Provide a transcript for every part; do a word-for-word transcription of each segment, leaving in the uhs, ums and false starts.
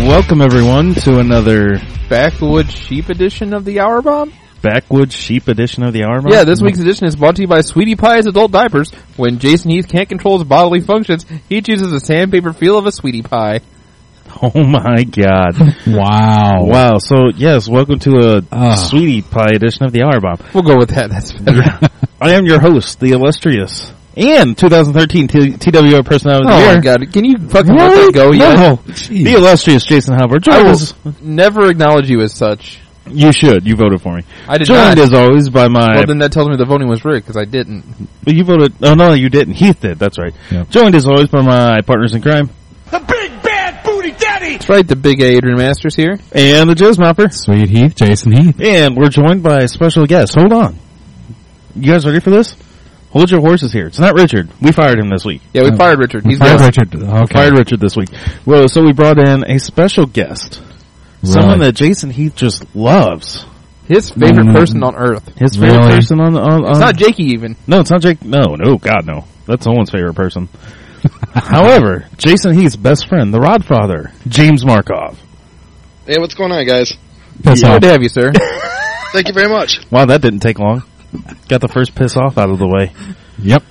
Welcome, everyone, to another Backwoods Sheep edition of the Hour Bomb? Backwoods Sheep edition of the Hour Bomb? Yeah, this week's edition is brought to you by Sweetie Pie's Adult Diapers. When Jason Heath can't control his bodily functions, he chooses the sandpaper feel of a Sweetie Pie. Oh my God. Wow. Wow. So, yes, welcome to a uh. Sweetie Pie edition of the Hour Bomb. We'll go with that. That's better. Yeah. I am your host, the illustrious, and twenty thirteen T- TWO Personality of the Oh Year. my God. Can you fucking Really? let that go yet? No. The illustrious Jason Halbert. I will Joined as, never acknowledge you as such. you should. You voted for me. I did Joined not. as always by my... Well, then that tells me the voting was rigged, because I didn't. You voted... Oh, no, you didn't. Heath did. That's right. Yep. Joined as always by my partners in crime. The big bad booty daddy! That's right, the big A Adrian Masters here. And the Jizz Mopper. Sweet Heath, Jason Heath. And we're joined by a special guest. Hold on. You guys ready for this? Hold your horses here. It's not Richard. We fired him this week. Yeah, we Uh, fired Richard. He's Fired gone. Richard. Okay. Fired Richard this week. Well, so we brought in a special guest. Someone Really? that Jason Heath just loves. His favorite Mm. person on earth. His favorite Really? person on, on, on... It's not Jakey even. No, it's not Jake. No, no, God, no. That's someone's favorite person. However, Jason Heath's best friend, the Rodfather, James Markov. Hey, what's going on, guys? Piss Good off. to have you, sir. Thank you very much. Wow, that didn't take long. Got the first piss off out of the way. Yep.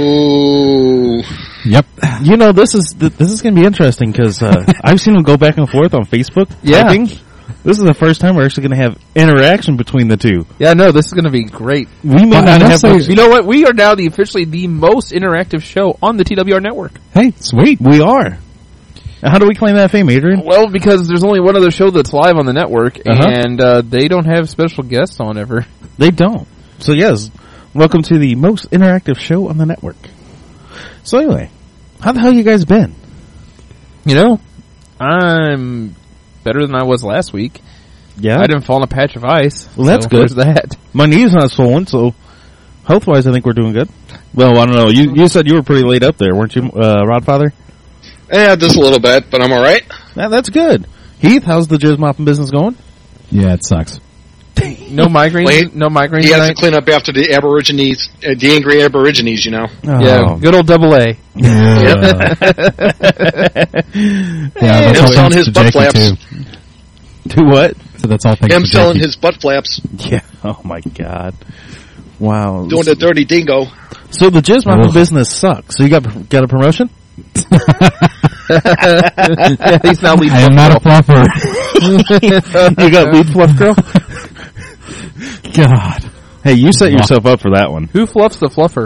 Ooh. Yep. You know, this is th- this is going to be interesting because uh, I've seen them go back and forth on Facebook. Yeah. Typing. This is the first time we're actually going to have interaction between the two. Yeah, no, this is going to be great. We may Well, not I have... must say- You know what? We are now the officially the most interactive show on the T W R network. Hey, sweet. We are. How do we claim that fame, Adrian? Well, because there's only one other show that's live on the network, Uh-huh. and uh, they don't have special guests on ever. They don't. So, yes, welcome to the most interactive show on the network. So, anyway, how the hell you guys been? You know, I'm better than I was last week. Yeah? I didn't fall in a patch of ice. Well, that's so good. There's that. My knee's not swollen, so health-wise, I think we're doing good. Well, I don't know. You you said you were pretty laid up there, weren't you, uh, Rodfather? Yeah, just a little bit, but I'm all right. Yeah, that's good. Heath, how's the jizz mopping business going? Yeah, it sucks. No migraines. Wait, no migraines He has to tonight. clean up after the Aborigines, uh, the angry Aborigines, you know. Yeah, good old double A. Yeah. Yeah, that's Him all selling thanks his to butt Jakey, flaps. too. Do what? So that's all thanks Him to selling Jakey. his butt flaps, Yeah. Oh, my God. Wow. doing the dirty dingo. So the jizz mopping Ugh. business sucks. So you got got a promotion? Yeah, he's now lead I am not a fluffer. You got lead fluff girl? God. Hey, you set yourself up for that one. Who fluffs the fluffer?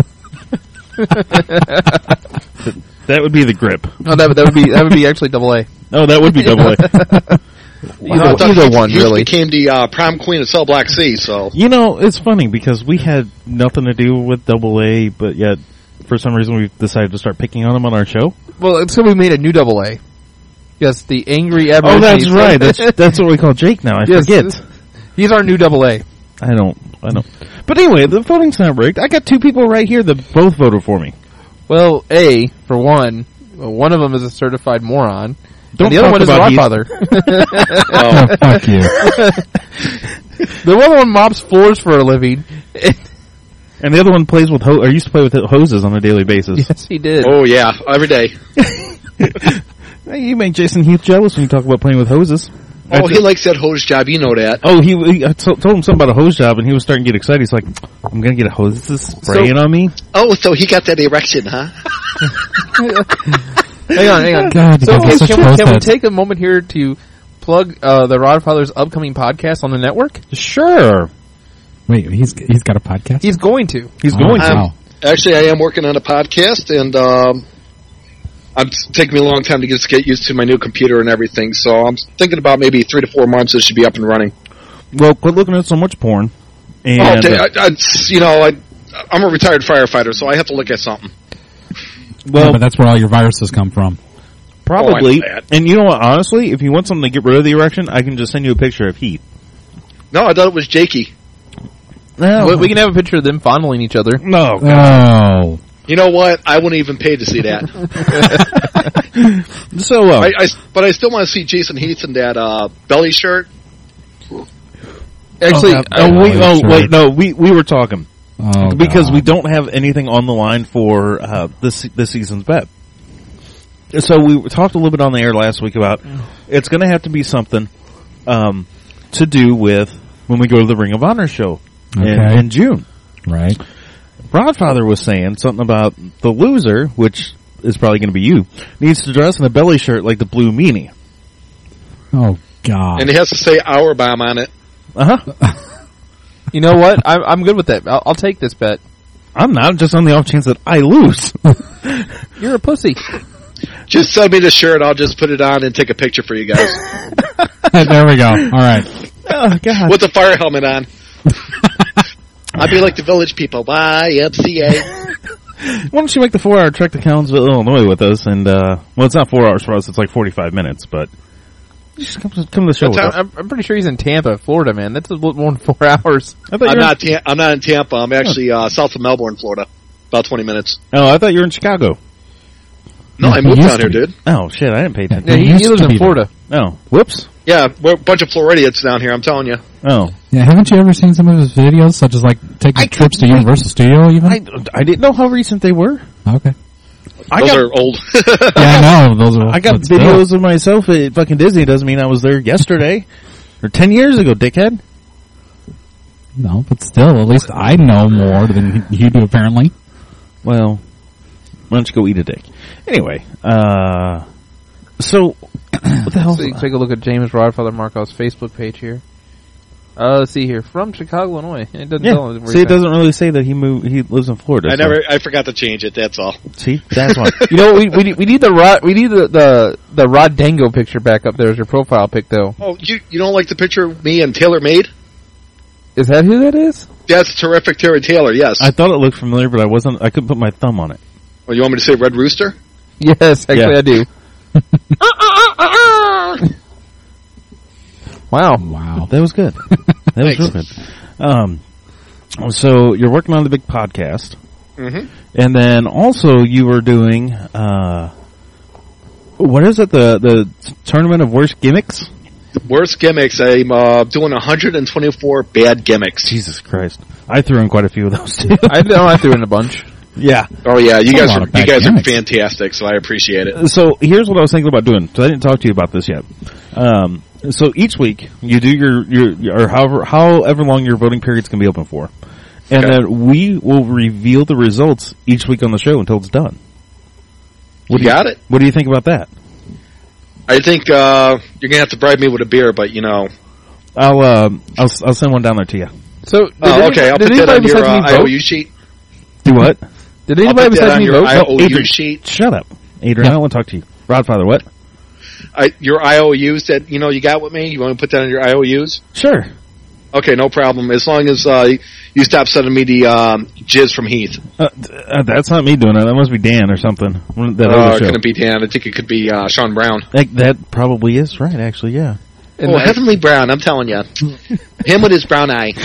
That would be the grip. No, that, would- that would be that would be actually double A. Oh, that would be double A. Either, I thought either he, one, he really. became the uh, prom queen of Cell Block C, so. You know, it's funny because we had nothing to do with double A, but yet for some reason we decided to start picking on him on our show. Well, so we made a new double A. Yes, the angry Oh, Aborigines. that's right. That's that's what we call Jake now. I Yes, forget. He's our new double A. I don't. I don't. But anyway, the voting's not rigged. I got two people right here that both voted for me. Well, A, for one, well, one of them is a certified moron. Don't and the other talk one is about Heath. Rodfather. Oh, fuck you. The other one mops floors for a living. And the other one plays with ho- or used to play with hoses on a daily basis. Yes, he did. Oh, yeah, every day. Hey, you make Jason Heath jealous when you talk about playing with hoses. Oh, he likes that hose job, you know that. Oh, he, he I t- told him something about a hose job, and he was starting to get excited. He's like, "I'm gonna get a hose. This is spraying So- on me." Oh, so he got that erection, huh? Hang on, hang on. God, you So, guys okay, are such can, we, can we close-heads. take a moment here to plug uh, the Rodfather's upcoming podcast on the network? Sure, Wait, he's he's got a podcast? He's going to. he's Oh, going to. wow. Actually, I am working on a podcast, and um, it's taking me a long time to just get used to my new computer and everything, so I'm thinking about maybe three to four months it should be up and running. Well, quit looking at so much porn. And oh, okay, uh, I, I, you know, I, I'm a retired firefighter, so I have to look at something. well, Yeah, but that's where all your viruses come from. probably. Oh, I know that. And you know what? Honestly, if you want something to get rid of the erection, I can just send you a picture of Heath. No, I thought it was Jakey. No, We, we can have a picture of them fondling each other. no. Oh. You know what? I wouldn't even pay to see that. So, uh, I, I, but I still want to see Jason Heath in that uh, belly shirt. Actually, oh, I- oh, we, Oh, oh sure. wait, no, we we were talking Oh, because God. we don't have anything on the line for uh, this this season's bet. so we talked a little bit on the air last week about it's going to have to be something um, to do with when we go to the Ring of Honor show Okay. in, in June. Right. Rodfather was saying something about the loser, which is probably going to be you, needs to dress in a belly shirt like the Blue Meanie. Oh, God. And it has to say "Our Bomb" on it. Uh huh. You know what? I'm, I'm good with that. I'll, I'll take this bet. I'm not, just on the off chance that I lose. You're a pussy. Just send me the shirt. I'll just put it on and take a picture for you guys There we go. All right. Oh, God. with the fire helmet on. I'll be like the Village People. Y M C A. Why don't you make the four-hour trek to Collinsville, Illinois with us? And, uh, well, it's not four hours for us. It's like forty-five minutes, but just come to, come to the show with us. I'm, I'm pretty sure he's in Tampa, Florida, man. That's a little more than four hours. I thought I'm you were not. Ta- I'm not in Tampa. I'm actually uh, south of Melbourne, Florida. About twenty minutes. in, oh, I thought you were in Chicago. No, I He moved used down to here, be. dude. Oh, shit, I didn't pay attention. Yeah, he, used he lives to in be Florida. Oh, whoops. Yeah, we're a bunch of Floridians down here. I'm telling you. Oh. Yeah, haven't you ever seen some of his videos, such as like taking I- trips to Universal Studio even? I, I didn't know how recent they were. okay. I Those got, are old. Yeah, I know. Those are, I got but still. videos of myself at fucking Disney. Doesn't mean I was there yesterday. Or ten years ago, dickhead. No, but still, at least I know more than you do apparently. Well, why don't you go eat a dick? Anyway, uh, so, what the hell? So you take a look at James Rodfather Markov's Facebook page here. Uh, let's see here. From Chicago, Illinois. It doesn't tell us Yeah, where see, he's it doesn't really say that he moved, he lives in Florida. I so- never. I forgot to change it. That's all. See, that's why. at. You know, we we need, we need the Rod we need the, the the Rod Dango picture back up there as your profile pic, though. Oh, you you don't like the picture of me and Taylor Made? Is that who that is? That's terrific, Terry Taylor. Yes. I thought it looked familiar, but I wasn't, I couldn't put my thumb on it. well, you want me to say Red Rooster? Yes, actually, Yeah. I do. Wow. Wow. That was good. That was real good. Um, so you're working on the big podcast. Mm-hmm. And then also you were doing, uh, what is it? The, the tournament of worst gimmicks? Worst gimmicks. I'm uh, doing one hundred twenty-four bad gimmicks. Jesus Christ. I threw in quite a few of those too. I, know I threw in a bunch. yeah. Oh yeah, you That's a guys lot are of you bad guys are gimmicks. fantastic. So I appreciate it. So here's what I was thinking about doing, because I didn't talk to you about this yet. Um, so each week you do your, your, or however, however long your voting period's going to be open for. And Okay. then we will reveal the results each week on the show until it's done. What You do got it. What do you think about that? I think uh, you're gonna have to bribe me with a beer, but you know. I'll, uh, I'll, I'll send one down there to you. So, did Oh, any- okay. I'll did put that anybody on your besides uh, me I O vote? U sheet. Do what? Did I'll anybody put that besides on me your vote? I O U Adrian. sheet. Shut up. Adrian, I don't want to talk to you. Rodfather, what? I, your I O Us that you know you got with me. You want to put that on your I O Us? Sure. Okay, no problem. As long as uh, you stop sending me the um, jizz from Heath. Uh, uh, that's not me doing it. That must be Dan or something. That Uh, other it show. couldn't be Dan. I think it could be uh, Sean Brown. That, that probably is right, actually, yeah. And oh, I- Heavenly Brown, I'm telling you. Him with his brown eye.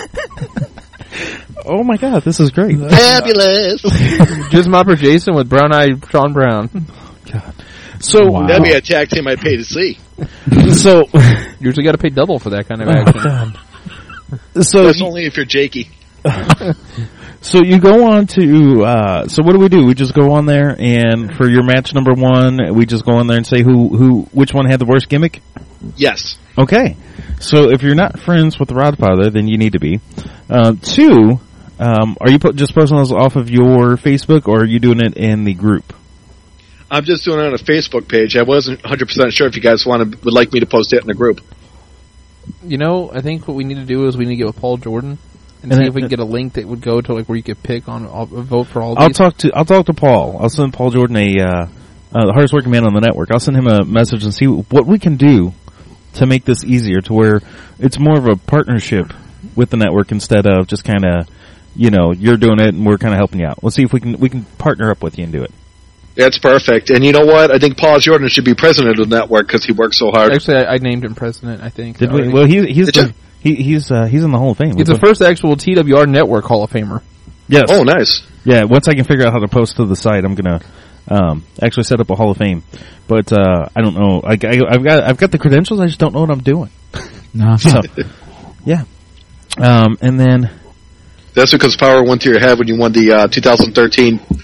Oh my god, this is great. Fabulous. Jizz Mopper Jason with Brown Eye Sean Brown. So, Wow. That'd be a tag team I'd pay to see. so, Usually got to pay double for that kind of oh, action. God. So, That's only if you're Jakey. so you go on to, uh, so what do we do? We just go on there and for your match number one, we just go on there and say who, who, which one had the worst gimmick? Yes. Okay. So if you're not friends with the Rodfather, then you need to be. Uh, two, um, are you put, just posting those off of your Facebook or are you doing it in the group? I'm just doing it on a Facebook page. I wasn't one hundred percent sure if you guys wanted, would like me to post it in the group. You know, I think what we need to do is we need to get with Paul Jordan and, And see it- if we can get a link that would go to like where you could pick on a vote for all I'll these. talk to, I'll talk to Paul. I'll send Paul Jordan a, uh, uh, the hardest working man on the network. I'll send him a message and see what we can do to make this easier to where it's more of a partnership with the network instead of just kind of, you know, you're doing it and we're kind of helping you out. Let's see if we can, we can partner up with you and do it. That's perfect. And you know what? I think Paul Jordan should be president of the network because he works so hard. Actually, I, I named him president. I think. Did we? already. Well, he, he's Did the, you? he, he's uh, he's in the Hall of Fame. He's the first actual T W R Network Hall of Famer. Yes. Oh, nice. Yeah. Once I can figure out how to post to the site, I'm gonna um, actually set up a Hall of Fame. But uh, I don't know. I, I, I've got I've got the credentials. I just don't know what I'm doing. No. So, yeah. Um, and then That's because power went to your head when you won the uh, two thousand thirteen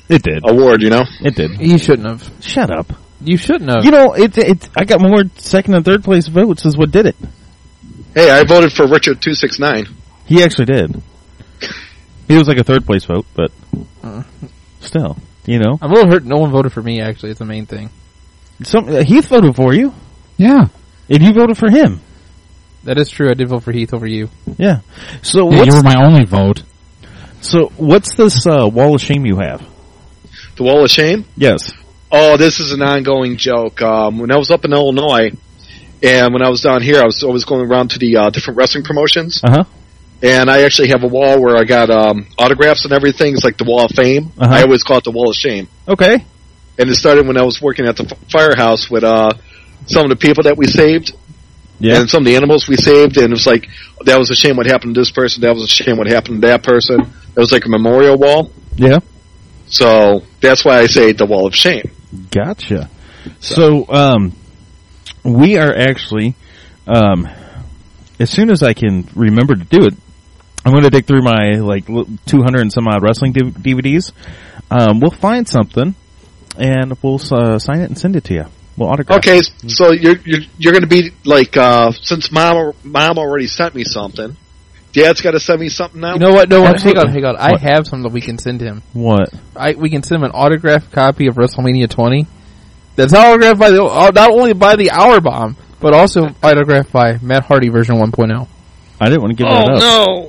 It did. award. You know. It did. You shouldn't have. Shut up. You shouldn't have. You know, it, it, I got more second and third place votes is what did it. Hey, I voted for Richard two six nine. He actually did. He was like a third place vote, but still, you know. I'm a little hurt. No one voted for me. Actually, it's the main thing. Some uh, Heath voted for you, Yeah. and you voted for him. That is true. I did vote for Heath over you. Yeah. So Yeah, what's you were my only vote. so what's this uh, wall of shame you have? The Wall of Shame. Yes. Oh, this is an ongoing joke. Um, when I was up in Illinois, and when I was down here, I was always going around to the uh, different wrestling promotions. Uh huh. And I actually have a wall where I got um, autographs and everything. It's like the Wall of Fame. Uh-huh. I always call it the Wall of Shame. Okay. And it started when I was working at the f- firehouse with uh, some of the people that we saved. Yeah. And some of the animals we saved. And it was like, that was a shame what happened to this person. That was a shame what happened to that person. It was like a memorial wall. Yeah. So that's why I say the Wall of Shame. Gotcha. So, um, we are actually, um, as soon as I can remember to do it, I'm going to dig through my like two hundred and some odd wrestling D V Ds. Um, we'll find something and we'll uh, sign it and send it to you. We'll autograph. Okay, it. so you're you're you're going to be like uh, since mom mom already sent me something, Dad's got to send me something now. You know what? No, what? hang Absolutely. on, hang on. I What? have something that we can send him. What? I we can send him an autographed copy of WrestleMania twenty. That's autographed by the uh, not only by the Hour Bomb, but also autographed by Matt Hardy version one point oh. I didn't want to give Oh that up.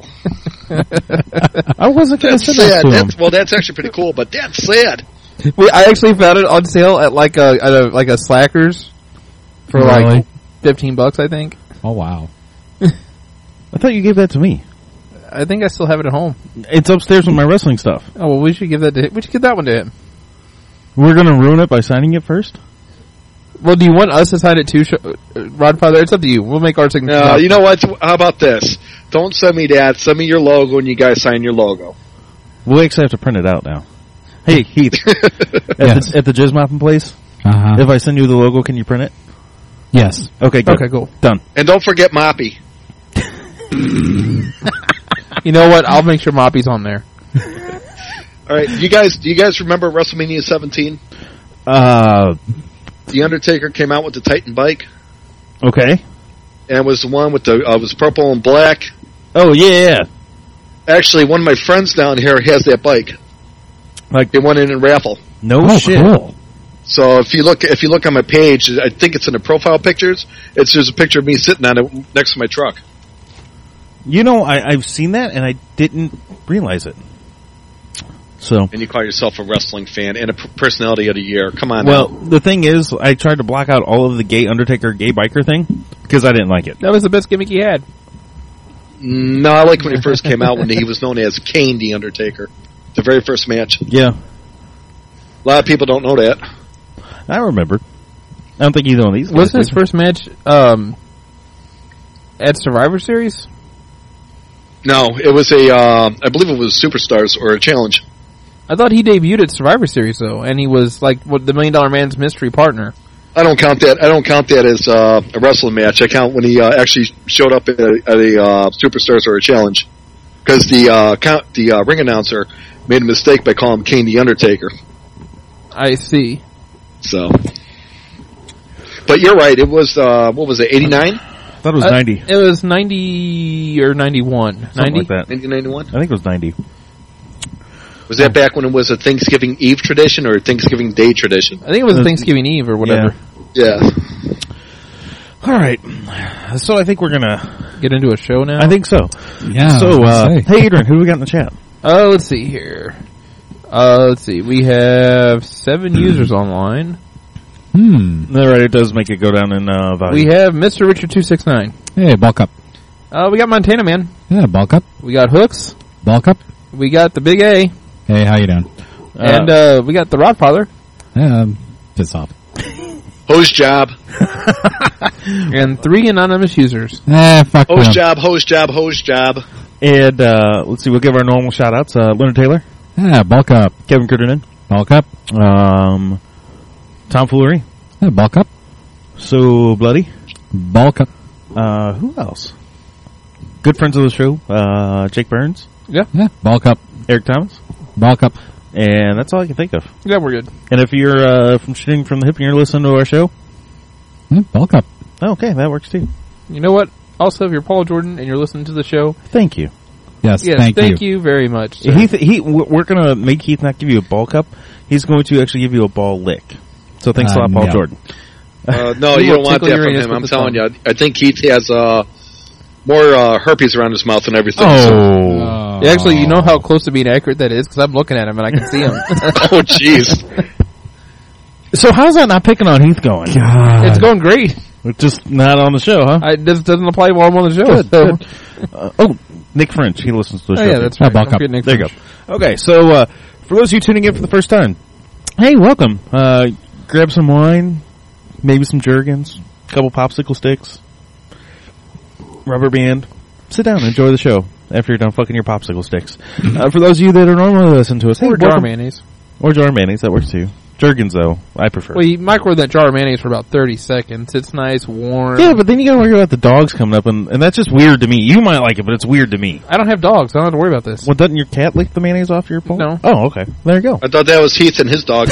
no, I wasn't going to that's send that sad. to him. That's, well, that's actually pretty cool, but that's sad. We, I actually found it on sale at like a at a like a Slackers for Really? like fifteen bucks. I think. Oh, wow. I thought you gave that to me. I think I still have it at home. It's upstairs with my wrestling stuff. Oh well, we should give that to him. We should give that one to him. We're going to ruin it by signing it first? Well, do you want us to sign it too, Sh- uh, Rodfather? It's up to you. We'll make our signature. No, you know what? How about this? Don't send me that. Send me your logo, and you guys sign your logo. We'll actually have to print it out now. Hey, Heath, at, Yes. the, at the Jizz Mopping place, Uh-huh. if I send you the logo, can you print it? Yes. Okay, good. Okay, cool. Done. And don't forget Moppy. You know what? I'll make sure Moppy's on there. All right, you guys. Do you guys remember WrestleMania seventeen? Uh, The Undertaker came out with the Titan bike, okay. and it was the one with the uh, it was purple and black. Oh, yeah. Actually, one of my friends down here has that bike. Like, They won it in a raffle. no Oh, shit. cool. So if you look if you look on my page, I think it's in the profile pictures. It's there's a picture of me sitting on it next to my truck. You know, I, I've seen that, and I didn't realize it. So, And you call yourself a wrestling fan and a p- personality of the year. Come on well, now. the thing is, I tried to block out all of the gay Undertaker, gay biker thing, because I didn't like it. That was the best gimmick he had. No, I like when he first came out when he was known as Kane the Undertaker. The very first match. Yeah, A lot of people don't know that. I remember. I don't think either one of these guys Wasn't his did. first match um, at Survivor Series? No, it was a, uh, I believe it was Superstars or a challenge. I thought he debuted at Survivor Series though, and he was like what, the Million Dollar Man's mystery partner. I don't count that. I don't count that as uh, a wrestling match. I count when he uh, actually showed up at a, at a uh, Superstars or a challenge, because the uh, count, the uh, ring announcer made a mistake by calling him Kane the Undertaker. I see. So, but you're right. It was uh, what was it? eighty-nine, I thought it was Uh, ninety. It was ninety or ninety-one. Something ninety. like that. nineteen ninety-one. I think it was ninety. Was that back when it was a Thanksgiving Eve tradition or a Thanksgiving Day tradition? I think it was Uh, Thanksgiving Eve or whatever. Yeah. All right. So I think we're going to... Get into a show now. I think so. Yeah. I so, was gonna uh, say. hey, Adrian, who do we got in the chat? Oh, let's see here. Uh, let's see. We have seven users online. Hmm. All right, it does make it go down in uh, value. We have Mister Richard two six nine. Hey, bulk up. Uh, we got Montana Man. Yeah, bulk up. We got Hooks. Bulk up. We got the Big A. Hey, how you doing? And uh, we got the Rodfather. Um, piss off. Hose job. And three anonymous users. Eh, fuck Hose them. job, hose job, hose job. And uh, let's see, we'll give our normal shout-outs. Uh, Leonard Taylor, Yeah, bulk up. Kevin Critterman, Bulk up. um, Tom Foolery, Yeah, bulk up. So Bloody. Bulk up. Uh, who else? Good friends of the show, uh, Jake Burns, Yeah, bulk up. Eric Thomas, Bulk up. And that's all I can think of. Yeah, we're good. And if you're uh, from Shooting from the Hip and you're listening to our show, Hmm, Ball Cup. oh, okay, that works too. You know what? Also, if you're Paul Jordan and you're listening to the show, Thank you. Yes, yes, thank, thank you. you very much. sir. Heath, he, we're going to make Heath not give you a ball cup. He's going to actually give you a ball lick. So thanks a Uh, lot, Paul no. Jordan. Uh, no, We you will don't want tickle that your from anus him. with I'm the telling tongue. you. I think Keith has uh, more uh, herpes around his mouth than everything. So- Oh. Oh. Yeah, actually, you know how close to being accurate that is because I'm looking at him and I can see him. oh, jeez. So how's that not picking on Heath going? God. It's going great. It's just not on the show, huh? I, this doesn't apply while I'm on the show. Good, so. good. Uh, oh, Nick French. He listens to the Oh, show. yeah, too. that's Oh, right. Ball Don't Cup. forget Nick There you French. go. Okay, so uh, for those of you tuning in for the first time, hey, welcome. Uh, grab some wine, maybe some Jergens, a couple popsicle sticks, rubber band. Sit down and enjoy the show after you're done fucking your popsicle sticks. Uh, for those of you that are normally listening to us, hey, Or jar welcome- mayonnaise. Or jar mayonnaise, that works too. Jergens, though, I prefer. Well, you microwave that jar of mayonnaise for about thirty seconds. It's nice, warm. Yeah, but then you gotta worry about the dogs coming up, and, and that's just weird to me. You might like it, but it's weird to me. I don't have dogs. I don't have to worry about this. Well, doesn't your cat lick the mayonnaise off your pole? No. Oh, okay. There you go. I thought that was Heath and his dog.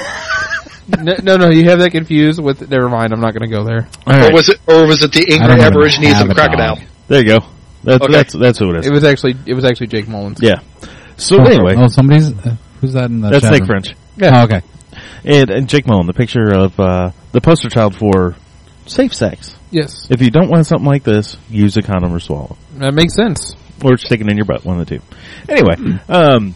no, no, no, you have that confused with. Never mind. I'm not going to go there. All Or right. was it? Or was it the I don't angry even Aborigines have and a crocodile? dog. There you go. That's, Okay. that's, that's who it is. It was actually, it was actually Jake Mullins. Yeah. So Oh, anyway, Oh, somebody's... Uh, who's that in the that's chat Nick room? French. Oh, okay. And, and Jake Mullen, the picture of uh, the poster child for safe sex. Yes, If you don't want something like this, use a condom or swallow. that makes sense. Or stick it in your butt, one of the two. Anyway, um,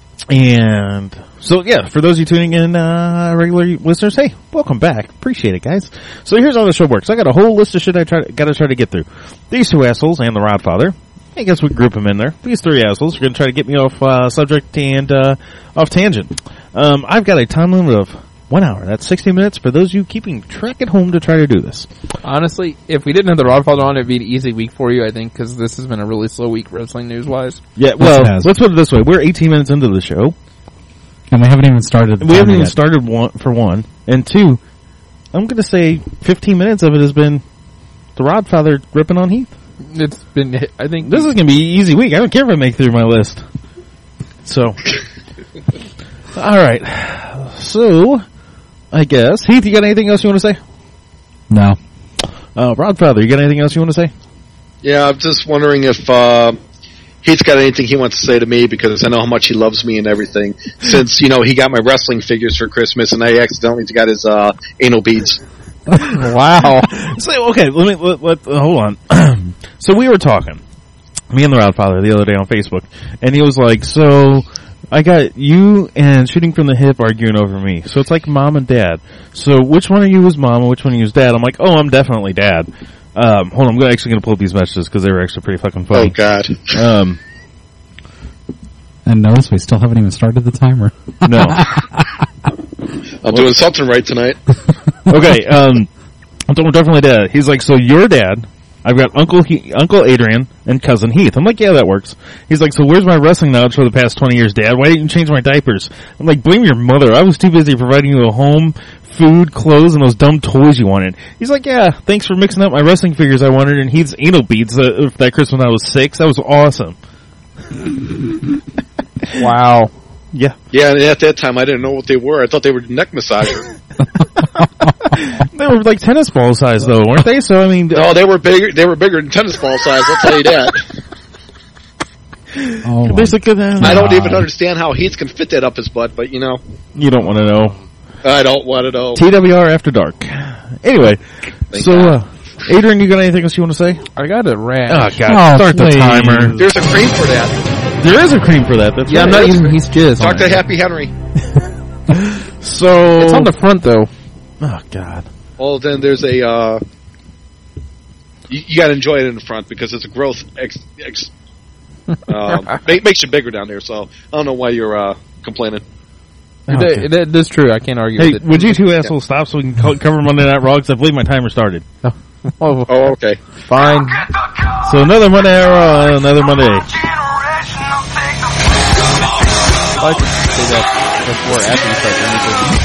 and so yeah, for those of you tuning in, uh, regular listeners, hey, welcome back. Appreciate it, guys. So here's how the show works. I got a whole list of shit I try got to try to get through. These two assholes and the Rodfather. I guess we can group them in there. These three assholes are going to try to get me off uh, subject and uh, off tangent. Um, I've got a time limit of one hour. That's sixty minutes for those of you keeping track at home to try to do this. Honestly, if we didn't have the Rodfather on, it'd be an easy week for you, I think, because this has been a really slow week wrestling news-wise. Yeah, Yes, well, it has. let's put it this way. We're eighteen minutes into the show. And we haven't even started the We haven't timer even yet. started one for one, and two. I'm going to say fifteen minutes of it has been the Rodfather ripping on Heath. It's been, I think, This is going to be an easy week. I don't care if I make through my list. So, all right. So, I guess Heath, you got anything else you want to say? No. Uh, Rodfather, you got anything else you want to say? Yeah, I'm just wondering if uh, Heath's got anything he wants to say to me, because I know how much he loves me and everything. Since, you know, he got my wrestling figures for Christmas, and I accidentally got his uh, anal beads. wow. So, okay, let me let, let uh, hold on. So we were talking, me and the Rodfather, the other day on Facebook, and he was like, "So I got you and Shooting from the Hip arguing over me. So it's like mom and dad. So which one of you is mom and which one of you is dad?" I'm like, "Oh, I'm definitely dad." Um, hold on, I'm gonna, actually going to pull up these messages because they were actually pretty fucking Oh, funny. God. Um, And notice we still haven't even started the timer. no. I'm doing something right tonight. Okay, um, I'm definitely dad. He's like, "So you're dad. I've got Uncle he- Uncle Adrian and Cousin Heath." I'm like, "Yeah, that works." He's like, "So where's my wrestling knowledge for the past twenty years, Dad? Why didn't you change my diapers?" I'm like, "Blame your mother. I was too busy providing you a home, food, clothes, and those dumb toys you wanted." He's like, "Yeah, thanks for mixing up my wrestling figures I wanted and Heath's anal beads uh, that Christmas when I was six. That was awesome." Wow. Yeah. Yeah, and at that time I didn't know what they were. I thought they were neck massager. They were like tennis ball size though, weren't they? So I mean, No, they were bigger. They were bigger than tennis ball size. I'll tell you that. Oh, my there's like a, I don't even understand how Heath can fit that up his butt, but you know, you don't want to know. I don't want to know. T W R After Dark. Anyway, Thank so God. uh, Adrian, you got anything else you want to say? I got a rash. Oh God, Oh, start please. the timer. There's a cream for that. There is a cream for that. That's Yeah, I'm right. not using Heath's jizz. Talk on to it. Happy Henry. So It's on the front though. oh God. Well, then there's a. Uh, you, you got to enjoy it in the front because it's a growth. Ex, ex, um, make, makes you bigger down there. So I don't know why you're uh, complaining. Okay. That, that, that's true. I can't argue Hey, with it. would you two assholes stop so we can co- cover Monday Night Raw? Because I believe my timer started. Oh, Oh, okay. fine. So another Monday Night Raw, another Monday. I could say that before after you start doing it.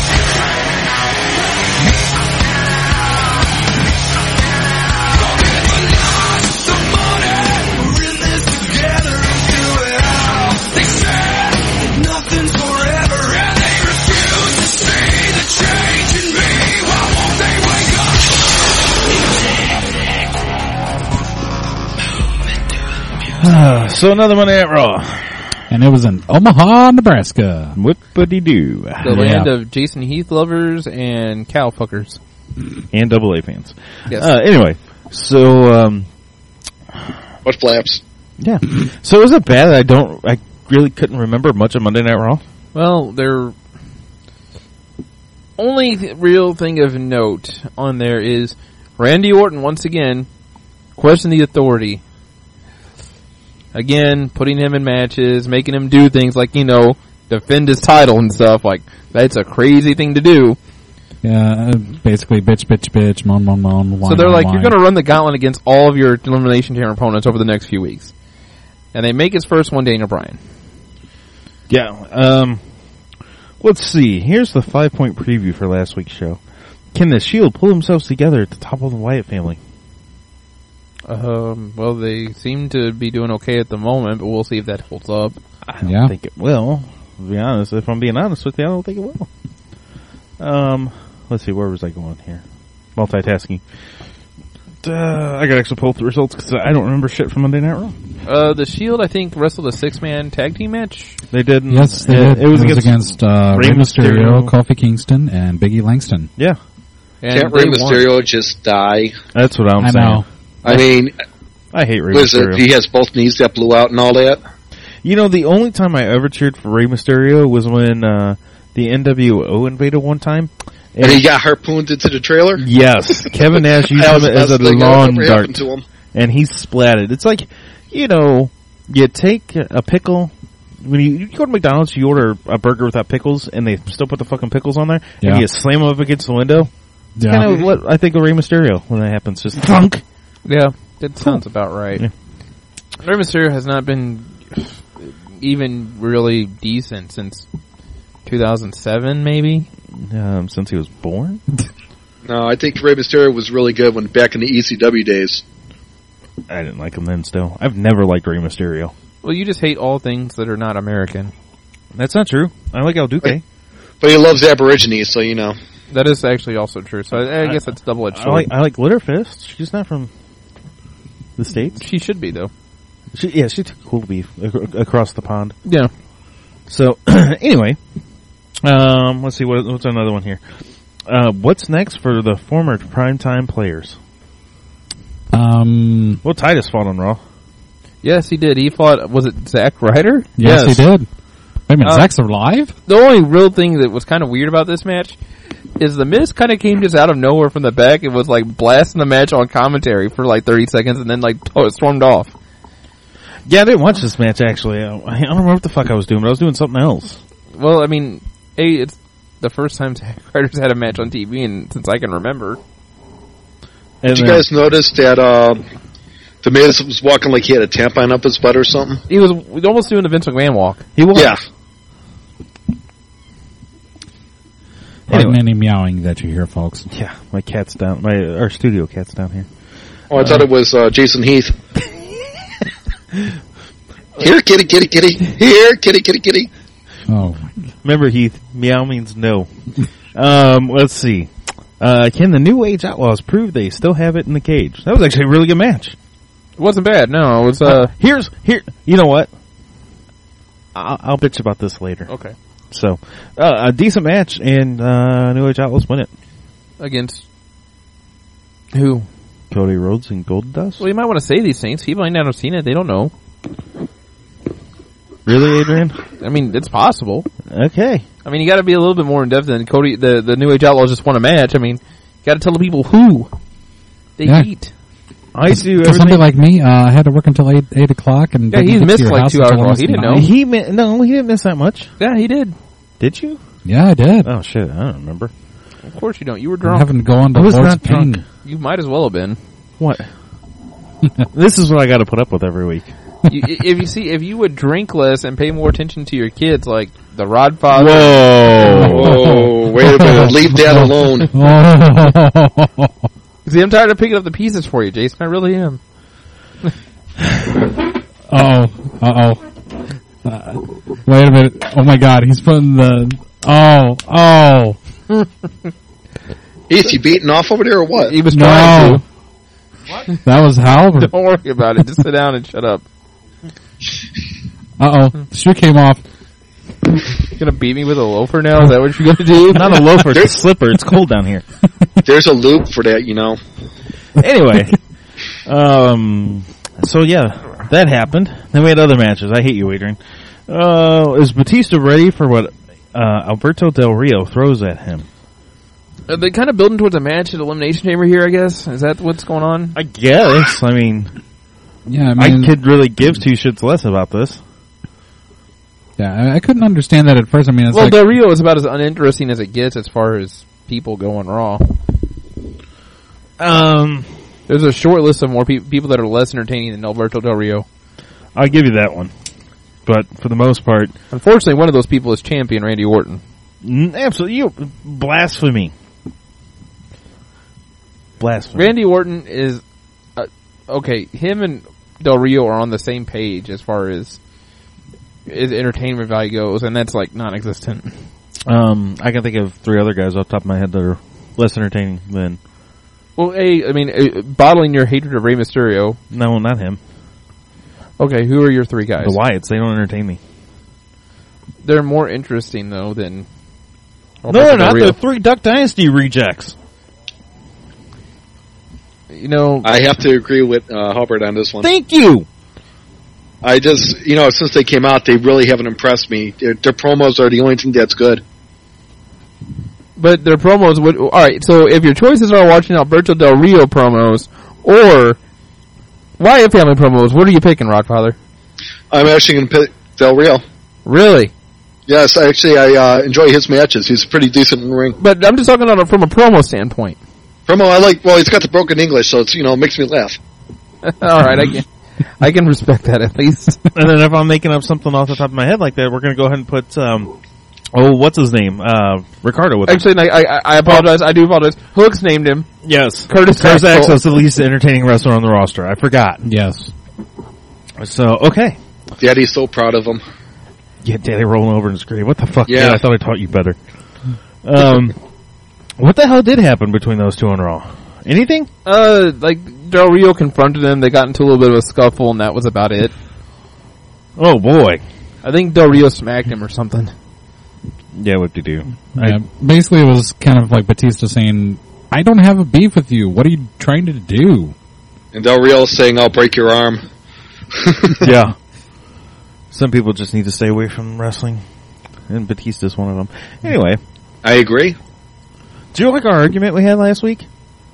Nothing's forever. So another Monday Night Raw. And it was in Omaha, Nebraska. Whoop-a-dee-doo. The land of Jason Heath lovers and cow fuckers. And double A fans. Yes. Uh, anyway, so, um... What flaps? yeah. So is it bad that I don't... I really couldn't remember much of Monday Night Raw? Well, their only th- real thing of note on there is Randy Orton once again questioned the authority. Again, putting him in matches, making him do things like, you know, defend his title and stuff. Like, that's a crazy thing to do. Yeah, basically bitch, bitch, bitch, moan, moan, moan, whine, So they're whine, like, whine. you're going to run the gauntlet against all of your Elimination Chamber opponents over the next few weeks. And they make his first one Daniel Bryan. Yeah, um... let's see. Here's the five-point preview for last week's show. Can the Shield pull themselves together at the top of the Wyatt family? Um, well, they seem to be doing okay at the moment, but we'll see if that holds up. I don't Yeah. think it will. To be honest, if I'm being honest with you, I don't think it will. Um, let's see. Where was I going here? Multitasking. Uh, I got extra pull the results because I don't remember shit from Monday Night Raw. Uh, the Shield, I think, wrestled a six-man tag team match. They did. Yes, they uh, did. It was against, against uh, Rey Rey Mysterio, Mysterio. Kofi Kingston, and Biggie Langston. Yeah, And Can't they Rey won. Mysterio just die? that's what I'm I saying. know. I mean, I hate Rey what is it? Mysterio. He has both knees that blew out and all that. You know, the only time I ever cheered for Rey Mysterio was when uh, the N W O invaded one time. And he got harpooned into the trailer? Yes, Kevin Nash used That was him the as a best thing that lawn ever dart, happened to him. and he splatted. It's like, you know, you take a pickle. When you, you go to McDonald's, you order a burger without pickles, and they still put the fucking pickles on there, Yeah. and you slam them up against the window. Yeah. Kind of what I think of Rey Mysterio when that happens. Just thunk. Yeah, that sounds about right. Yeah. Rey Mysterio has not been even really decent since two thousand seven, maybe. Um, since he was born. No, I think Rey Mysterio was really good when back in the E C W days. I didn't like him then. Still, I've never liked Rey Mysterio. Well, you just hate all things that are not American. That's not true. I like El Duque. Right. But he loves Aborigines, so you know. That is actually also true. So I, I guess that's double-edged I sword. like I like Glitterfist. She's not from the States. She should be, though. She, yeah, she's too cool to be ac- across the pond. Yeah. So, anyway, um, let's see, what, what's another one here? Uh, what's next for the former primetime players? Um, Well, Titus fought on Raw. Yes, he did. He fought, was it Zack Ryder? yes, Yes. he did. Wait a minute, Uh, Zack's alive? The only real thing that was kind of weird about this match is the Miz kind of came just out of nowhere from the back and was like blasting the match on commentary for like thirty seconds and then like to- stormed off. Yeah, I didn't watch this match, actually. I, I don't remember what the fuck I was doing, but I was doing something else. Well, I mean, A, it's the first time Zack Ryder's had a match on T V and since I can remember. And Did you then- guys notice that uh, the Miz was walking like he had a tampon up his butt or something? He was almost doing the Vince McMahon walk. He was. Yeah. Pardon any meowing that you hear, folks. Yeah, my cat's down. My our studio cat's down here. Oh, I thought it was uh, Jason Heath. Here, kitty, kitty, kitty. Here, kitty, kitty, kitty. Oh, Remember, Heath, meow means no. um, let's see. Uh, can the New Age Outlaws prove they still have it in the cage? That was actually a really good match. It wasn't bad, no. It was, uh... Here's, here, you know what? I'll, I'll bitch about this later. Okay. So, uh, a decent match, and uh, New Age Outlaws win it. Against... Who? Cody Rhodes and Gold Dust? Well, you might want to say these things. People might not have seen it. They don't know. Really, Adrian? I mean, it's possible. Okay. I mean, you got to be a little bit more in depth than Cody. The the New Age Outlaws just won a match. I mean, you got to tell the people who they Yeah. beat. I do for somebody everything. like me, uh, I had to work until eight eight o'clock, and Yeah, didn't he's get to missed your like house two until hours. almost He didn't nine. know. He mi- no, he didn't miss that much. Yeah, he did. Did you? Yeah, I did. Oh shit, I don't remember. Of course you don't. You were I'm drunk. having to go on to I was Lord's not Pain. drunk. You might as well have been. What? This is what I got to put up with every week. you, if you see, if you would drink less and pay more attention to your kids, like the Rod Father. Whoa! Whoa, wait a minute. Leave that alone. Oh. See, I'm tired of picking up the pieces for you, Jason. I really am. Uh-oh. Uh-oh. Uh, wait a minute. Oh my god, he's putting the... Oh. Oh. Is he beating off over there or what? He was trying No. to. That was Halbert. Don't worry about it. Just sit down and shut up. Uh oh, the shoe came off. You gonna beat me with a loafer now? Is that what you're gonna do? Not a loafer, it's a slipper. It's cold down here. There's a loop for that, you know. Anyway, um, so yeah, that happened. Then we had other matches. I hate you, Adrian. Uh, is Batista ready for what uh, Alberto Del Rio throws at him? Are they kind of building towards a match at Elimination Chamber here, I guess? Is that what's going on? I guess. I mean, Yeah, I I mean, could really give two shits less about this. yeah, I, I couldn't understand that at first. I mean, it's Well, like, Del Rio is about as uninteresting as it gets as far as people go on Raw. Um, There's a short list of more pe- people that are less entertaining than Alberto Del Rio. I'll give you that one. But for the most part, Unfortunately, one of those people is champion Randy Orton. n- absolutely, you, blasphemy. Blasphemy. Randy Orton is uh, okay. Him and Del Rio are on the same page as far as his entertainment value goes, and that's like non-existent. Um, I can think of three other guys off the top of my head that are less entertaining than, Well, a I mean, uh, bottling your hatred of Rey Mysterio. no, not him. Okay, who are your three guys? The Wyatts, they don't entertain me. They're more interesting though than. No, they're Del not. Rio. They're three Duck Dynasty rejects. You know, I have to agree with uh, Hubbard on this one. Thank you. I just, you know, since they came out, they really haven't impressed me. Their, their promos are the only thing that's good. but their promos would. All right, so if your choices are watching Alberto Del Rio promos or Wyatt family promos, what are you picking, Rodfather? I'm actually going to pick Del Rio. Really? Yes, actually, I uh, enjoy his matches. He's pretty decent in the ring. But I'm just talking on a, from a promo standpoint. Promo, I like. Well, he's got the broken English, so it's you know it makes me laugh. All right, I can I can respect that at least. And then if I'm making up something off the top of my head like that, we're going to go ahead and put, um, oh, what's his name? Uh, Ricardo with him. Actually, I, I, I apologize. I do apologize. Hooks named him. Yes. Curtis Curtis Axel. Axel is the least entertaining wrestler on the roster. I forgot. yes. So, okay. Daddy's so proud of him. Yeah, Daddy rolling over in his grave. What the fuck? Yeah. Dad, I thought I taught you better. Um, what the hell did happen between those two on Raw? Anything? Uh, like Del Rio confronted him. They got into a little bit of a scuffle, and that was about it. Oh boy. I think Del Rio smacked him or something. Yeah, what to do? Yeah, basically, it was kind of like Batista saying, "I don't have a beef with you. What are you trying to do?" And Del Rio saying, "I'll break your arm." Yeah. Some people just need to stay away from wrestling, and Batista's one of them. Anyway, I agree. do you like our argument we had last week?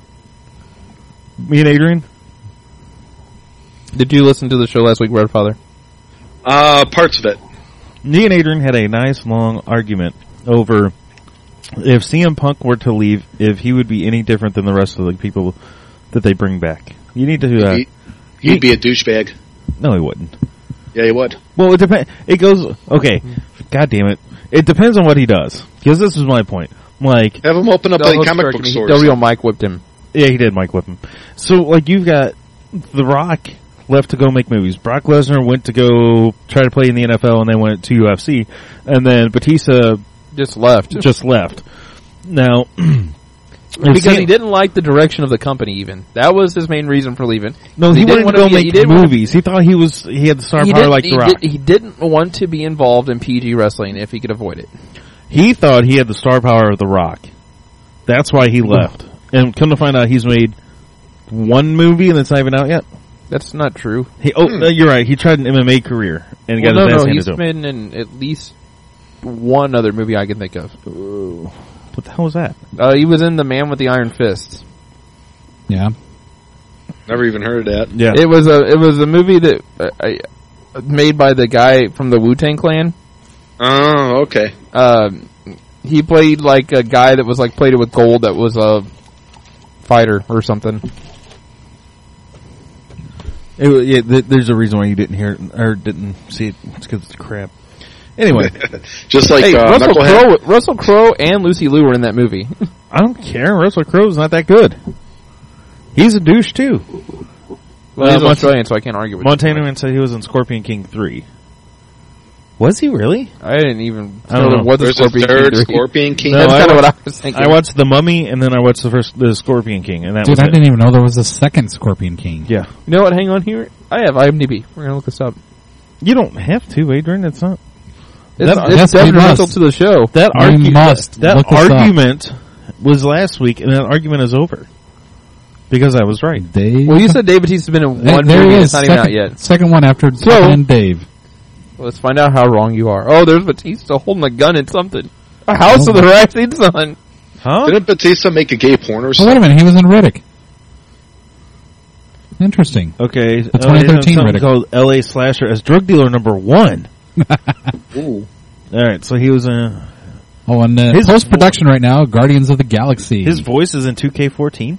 Me and Adrian? Did you listen to the show last week, Redfather? Uh, parts of it. Me and Adrian had a nice long argument over if C M Punk were to leave, if he would be any different than the rest of the people that they bring back. You need to. Uh, He, he'd be a douchebag. no, he wouldn't. Yeah, he would. Well, it depends. It goes. Okay, God damn it! It depends on what he does. Because this is my point. Like, Have him open up Del- like comic correct book me. stores. Del Rio Mike whipped him. yeah, he did Mike whip him. So, like, you've got The Rock left to go make movies. Brock Lesnar went to go try to play in the N F L and then went to U F C. And then Batista Just left. just left. Now, because Sam- he didn't like the direction of the company even. That was his main reason for leaving. No, he, He wanted didn't to wanna go be- make he didn't wanna- movies. He thought he was he had the star He power didn't, like he, The Rock. did, he didn't want to be involved in P G wrestling if he could avoid it. He thought he had the star power of The Rock. That's why he left. And come to find out, he's made one movie and it's not even out yet. That's not true. He, oh, uh, you're right. He tried an M M A career and Well, got no, his ass no, handed he's to him. been in at least one other movie I can think of. What the hell was that? Uh, he was in The Man with the Iron Fist. Yeah. Never even heard of that. Yeah. It was a it was a movie that uh, I, made by the guy from the Wu-Tang Clan. Oh, okay. Um, he played like a guy that was like plated with gold that was a fighter or something. It, wa- yeah, th- there's a reason why you didn't hear it or didn't see it. It's because it's crap. Anyway, Just like Hey, uh, Russell Knucklehead. Crowe, Russell Crowe and Lucy Liu were in that movie. I don't care. Russell Crowe's not that good. He's a douche too. Well, Uh, he's Mont- Australian, so I can't argue with Montana you. Man said he was in Scorpion King three. Was he really? I didn't even I don't know know. what the There's a Scorpion third King three. Scorpion King. No, That's I kind of watched- what I was thinking. I watched The Mummy and then I watched the first the Scorpion King, and that Dude, was I it. didn't even know there was a second Scorpion King. Yeah. You know what? Hang on here. I have IMDb. We're gonna look this up. You don't have to, Adrian. It's not. It's, That- it's yes, we detrimental must. to the show. That, We argu- must that, look that this up. argument was last week, and that argument is over. Because I was right. Dave. Well, you said Dave Bautista's been in Hey, one there movie he and is. it's not second, even out yet. Second one after So- Kevin and Dave. Well, let's find out how wrong you are. Oh, there's Batista holding a gun at something. A House Oh. of the Rising Sun. Huh? Didn't Batista make a gay porn or Oh, wait something? a minute. He was in Riddick. Interesting. Okay. The twenty thirteen something Riddick. called L A Slasher as drug dealer number one. Ooh. Alright, so he was in... Oh, and uh, His post production right now, Guardians of the Galaxy. His voice is in two K fourteen?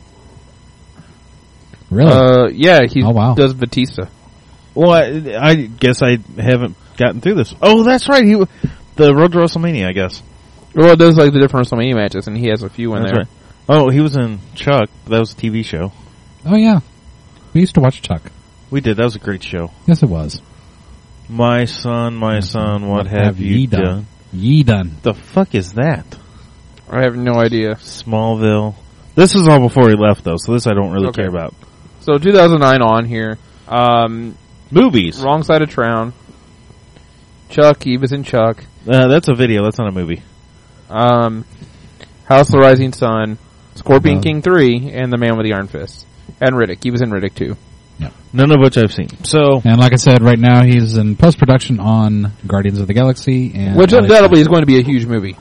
really? Uh, yeah, he Oh, wow. does Batista. Well, I, I guess I haven't gotten through this. Oh, that's right. He w- The Road to WrestleMania, I guess. Well, it does like the different WrestleMania matches, and he has a few in That's there. right. Oh, he was in Chuck. That was a T V show. oh, yeah. We used to watch Chuck. We did. That was a great show. Yes, it was. My son, my son, what, have, you ye done? Ye done. The fuck is that? I have no idea. Smallville. This is all before he left, though, so this I don't really Okay. care about. So two thousand nine on here. Um, Movies. Wrong Side of Town. Chuck, he was in Chuck. Uh, that's a video. That's not a movie. Um, House of the Rising Sun. Scorpion Uh, King three, and The Man with the Iron Fist. And Riddick. He was in Riddick too. None of which I've seen. So, And like I said, right now he's in post production on Guardians of the Galaxy, and Which L A undoubtedly is going to be a huge movie.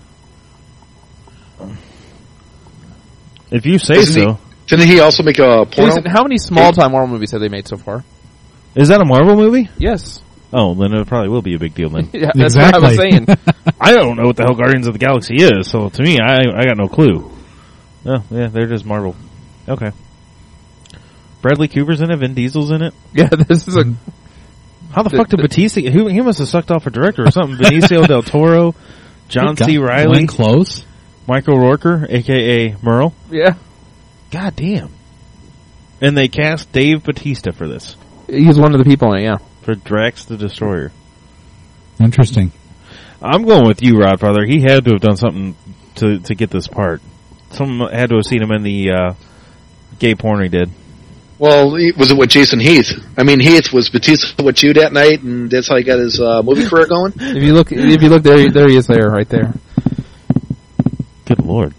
if you say Isn't so. Didn't he also make a porno? Jason, how many small time Marvel movies have they made so far? Is that a Marvel movie? Yes. Oh, then it probably will be a big deal then. Yeah, that's what I was saying. I don't know what the hell Guardians of the Galaxy is, so to me, I I got no clue. Oh, yeah, they're just Marvel. Okay. Bradley Cooper's in it, Vin Diesel's in it. Yeah, this is a... How the The- fuck did the- Batista, he, he must have sucked off a director or something. Benicio del Toro, John Got- C. Reilly, went close. Michael Rooker, aka Merle. Yeah. God damn. And they cast Dave Batista for this. He's one of the people in it, yeah. For Drax the Destroyer. Interesting. I'm going with you, Rodfather. He had to have done something to to get this part. Someone had to have seen him in the uh, gay porn he did. Well, he- was it with Jason Heath? I mean, Heath was Batista with you that night, and that's how he got his uh, movie career going. If you look, if you look there, he- there he is there, right there. Good lord.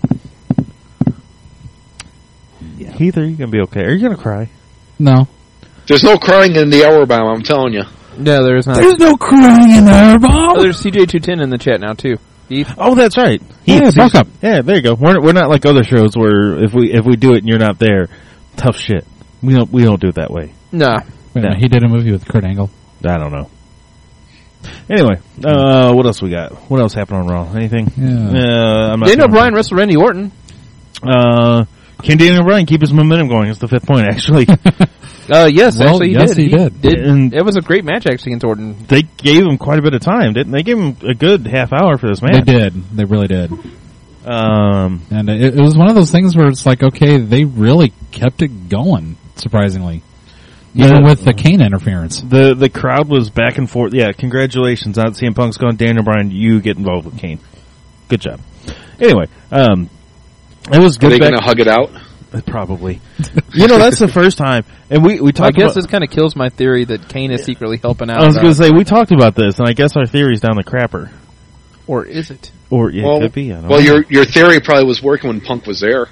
Heath, are you going to be okay? Are you going to cry? No. There's no crying in the hour bomb. I'm telling you. No, there's not. There's no crying in there, Oh, Bob. there's C J two ten in the chat now too. Heath. Oh, that's right. Yeah, Heath, buck up. Yeah, there you go. We're we're not like other shows where if we if we do it and you're not there, tough shit. We don't we don't do it that way. Nah. Wait a No. minute, he did a movie with Kurt Angle. I don't know. Anyway, uh, what else we got? What else happened on Raw? Anything? Yeah. Uh, I'm not Daniel gonna- Bryan wrestled Randy Orton. Uh, can Daniel Bryan keep his momentum going? It's the fifth point, actually. Uh, yes, Well, actually he yes, did. he did. And- It was a great match actually against Orton. They gave him quite a bit of time, didn't they? Gave him a good half hour for this They match. did. They really did. Um, And it, it was one of those things where it's like, okay, they really kept it going, surprisingly. Even Yeah. with the Kane interference. the the crowd was back and forth. Yeah, congratulations on C M Punk's going. Daniel Bryan, you get involved with Kane. Good job. Anyway, um, it was Are good. they back- going to hug it out? Probably. You know, that's the first time, and we we I talked. guess about, this kind of kills my theory that Kane is secretly helping out. I was uh, going to say we talked about this, and I guess our theory's down the crapper, or is it? or yeah, well, it could be. I don't well know. your your theory probably was working when Punk was there.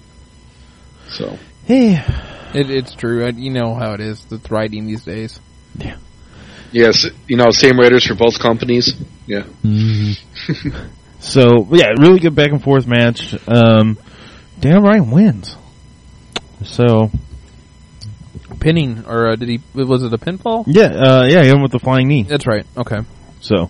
So Hey. it it's true. I, you know how it is. The writing these days. yes, you know, same writers for both companies. Yeah. Mm-hmm. So yeah, really good back and forth match. Um, Daniel Bryan wins. So Pinning, or uh, did he? Was it a pinfall? yeah, uh, yeah, he went with the flying knee. That's right. Okay, So,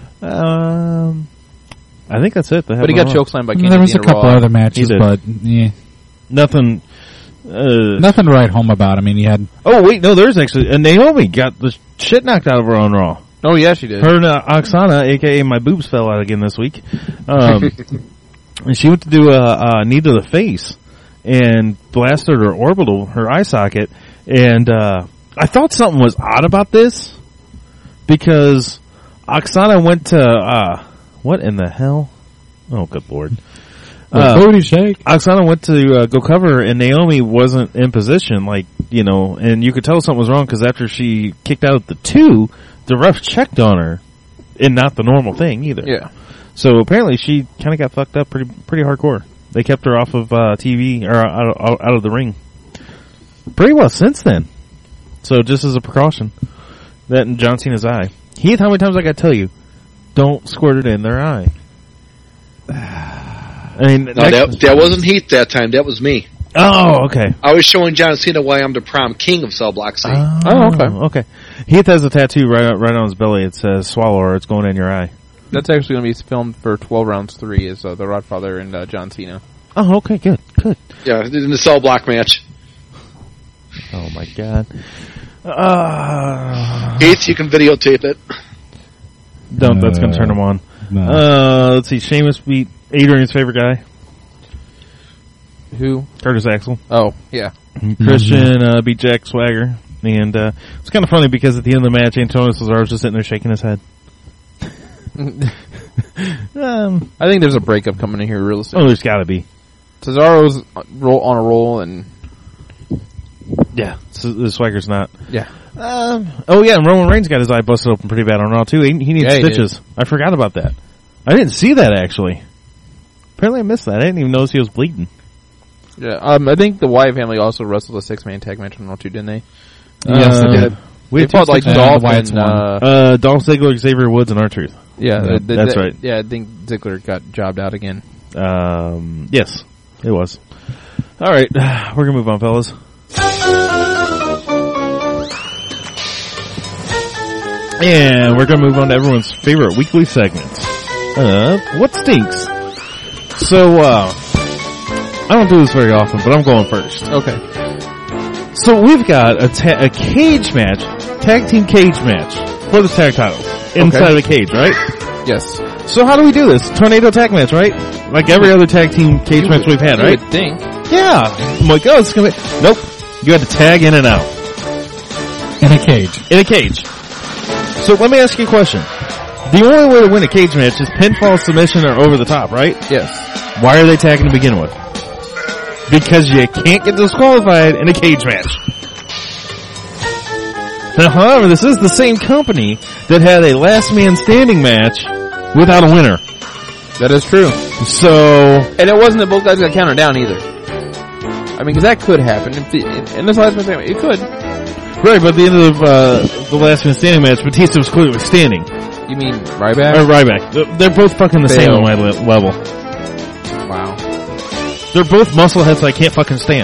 um, I think that's it. but he got chokeslammed by Kane. There at was the a end of couple Raw. other matches, He did. but yeah, Nothing. Uh, nothing to write home about. I mean, he had oh wait, no, there's actually and Naomi got the shit knocked out of her on Raw. Oh yeah, she did. Her and uh, Oksana, aka my boobs fell out again this week. Um, and she went to do a, a knee to the face and blasted her orbital, her eye socket. And uh, I thought something was odd about this because Oksana went to uh, what in the hell? Oh, good lord! the Uh, booty shake. Oksana went to uh, go cover her, and Naomi wasn't in position. Like you know, and you could tell something was wrong because after she kicked out the two, the ref checked on her, and not the normal thing either. Yeah. So apparently she kind of got fucked up pretty pretty hardcore. They kept her off of uh, T V or out of, out of the ring pretty well since then. So just as a precaution, that in John Cena's eye. Heath, how many times I got to tell you, don't squirt it in their eye. I mean, No, that, that wasn't Heath that time. That was me. Oh, okay. I was showing John Cena why I'm the prom king of Cell Block C. Oh, okay. Okay. Heath has a tattoo right right on his belly. It says "Swallow or it's going in your eye." That's actually going to be filmed for twelve Rounds three is uh, The Godfather and uh, John Cena. Oh, okay, good, good. Yeah, in the Cell Block match. Oh my god. Uh, Heath, you can videotape it. don't. That's gonna turn him on. No. Uh, let's see. Sheamus beat Adrian's favorite guy, Who? Curtis Axel. Oh, yeah. Christian uh, beat Jack Swagger, and uh, it's kind of funny because at the end of the match, Antonio Cesaro was just sitting there shaking his head. um, I think there's a breakup coming in here real soon. oh, there's got to be. Cesaro's roll on a roll, and Yeah, so the Swagger's not. yeah. Um, oh yeah, and Roman Reigns got his eye busted open pretty bad on Raw too. He, he needs Yeah, he stitches. I forgot about that. I didn't see that actually. Apparently, I missed that. I didn't even notice he was bleeding. Yeah, um, I think the Wyatt family also wrestled a six-man tag match on Raw too, didn't they? Yes, Uh, they did. We They had two fought like stitches. and Dolph the Wyatts and, won. uh, uh, Dolph Ziggler, Xavier Woods, and R-Truth. yeah, Yeah, the- that's the- right. Yeah, I think Ziggler got jobbed out again. Um, yes, it was. All right, we're gonna move on, fellas. And we're gonna move on to everyone's favorite weekly segment. Uh, what stinks? So, uh, I don't do this very often, but I'm going first. Okay. So we've got a, ta- a cage match, tag team cage match for the tag titles inside of a cage, right? Yes. So how do we do this? Tornado tag match, right? Like every other tag team cage match we've had, You right? would think. Yeah. I'm like, oh, it's gonna be... Nope. You had to tag in and out. In a cage. In a cage. So let me ask you a question. The only way to win a cage match is pinfall, submission, or over the top, right? Yes. Why are they tagging to begin with? Because you can't get disqualified in a cage match. Now, however, this is the same company that had a last man standing match without a winner. That is true. So, And it wasn't that both guys got counted down either. I mean, because that could happen. If the, in this last man standing, it could. right, but at the end of uh, the last man standing match, Batista was clearly standing. You mean Ryback? Or Ryback. They're- They're both fucking the Fail. same on my le- level. Wow. They're both muscleheads I can't fucking stand.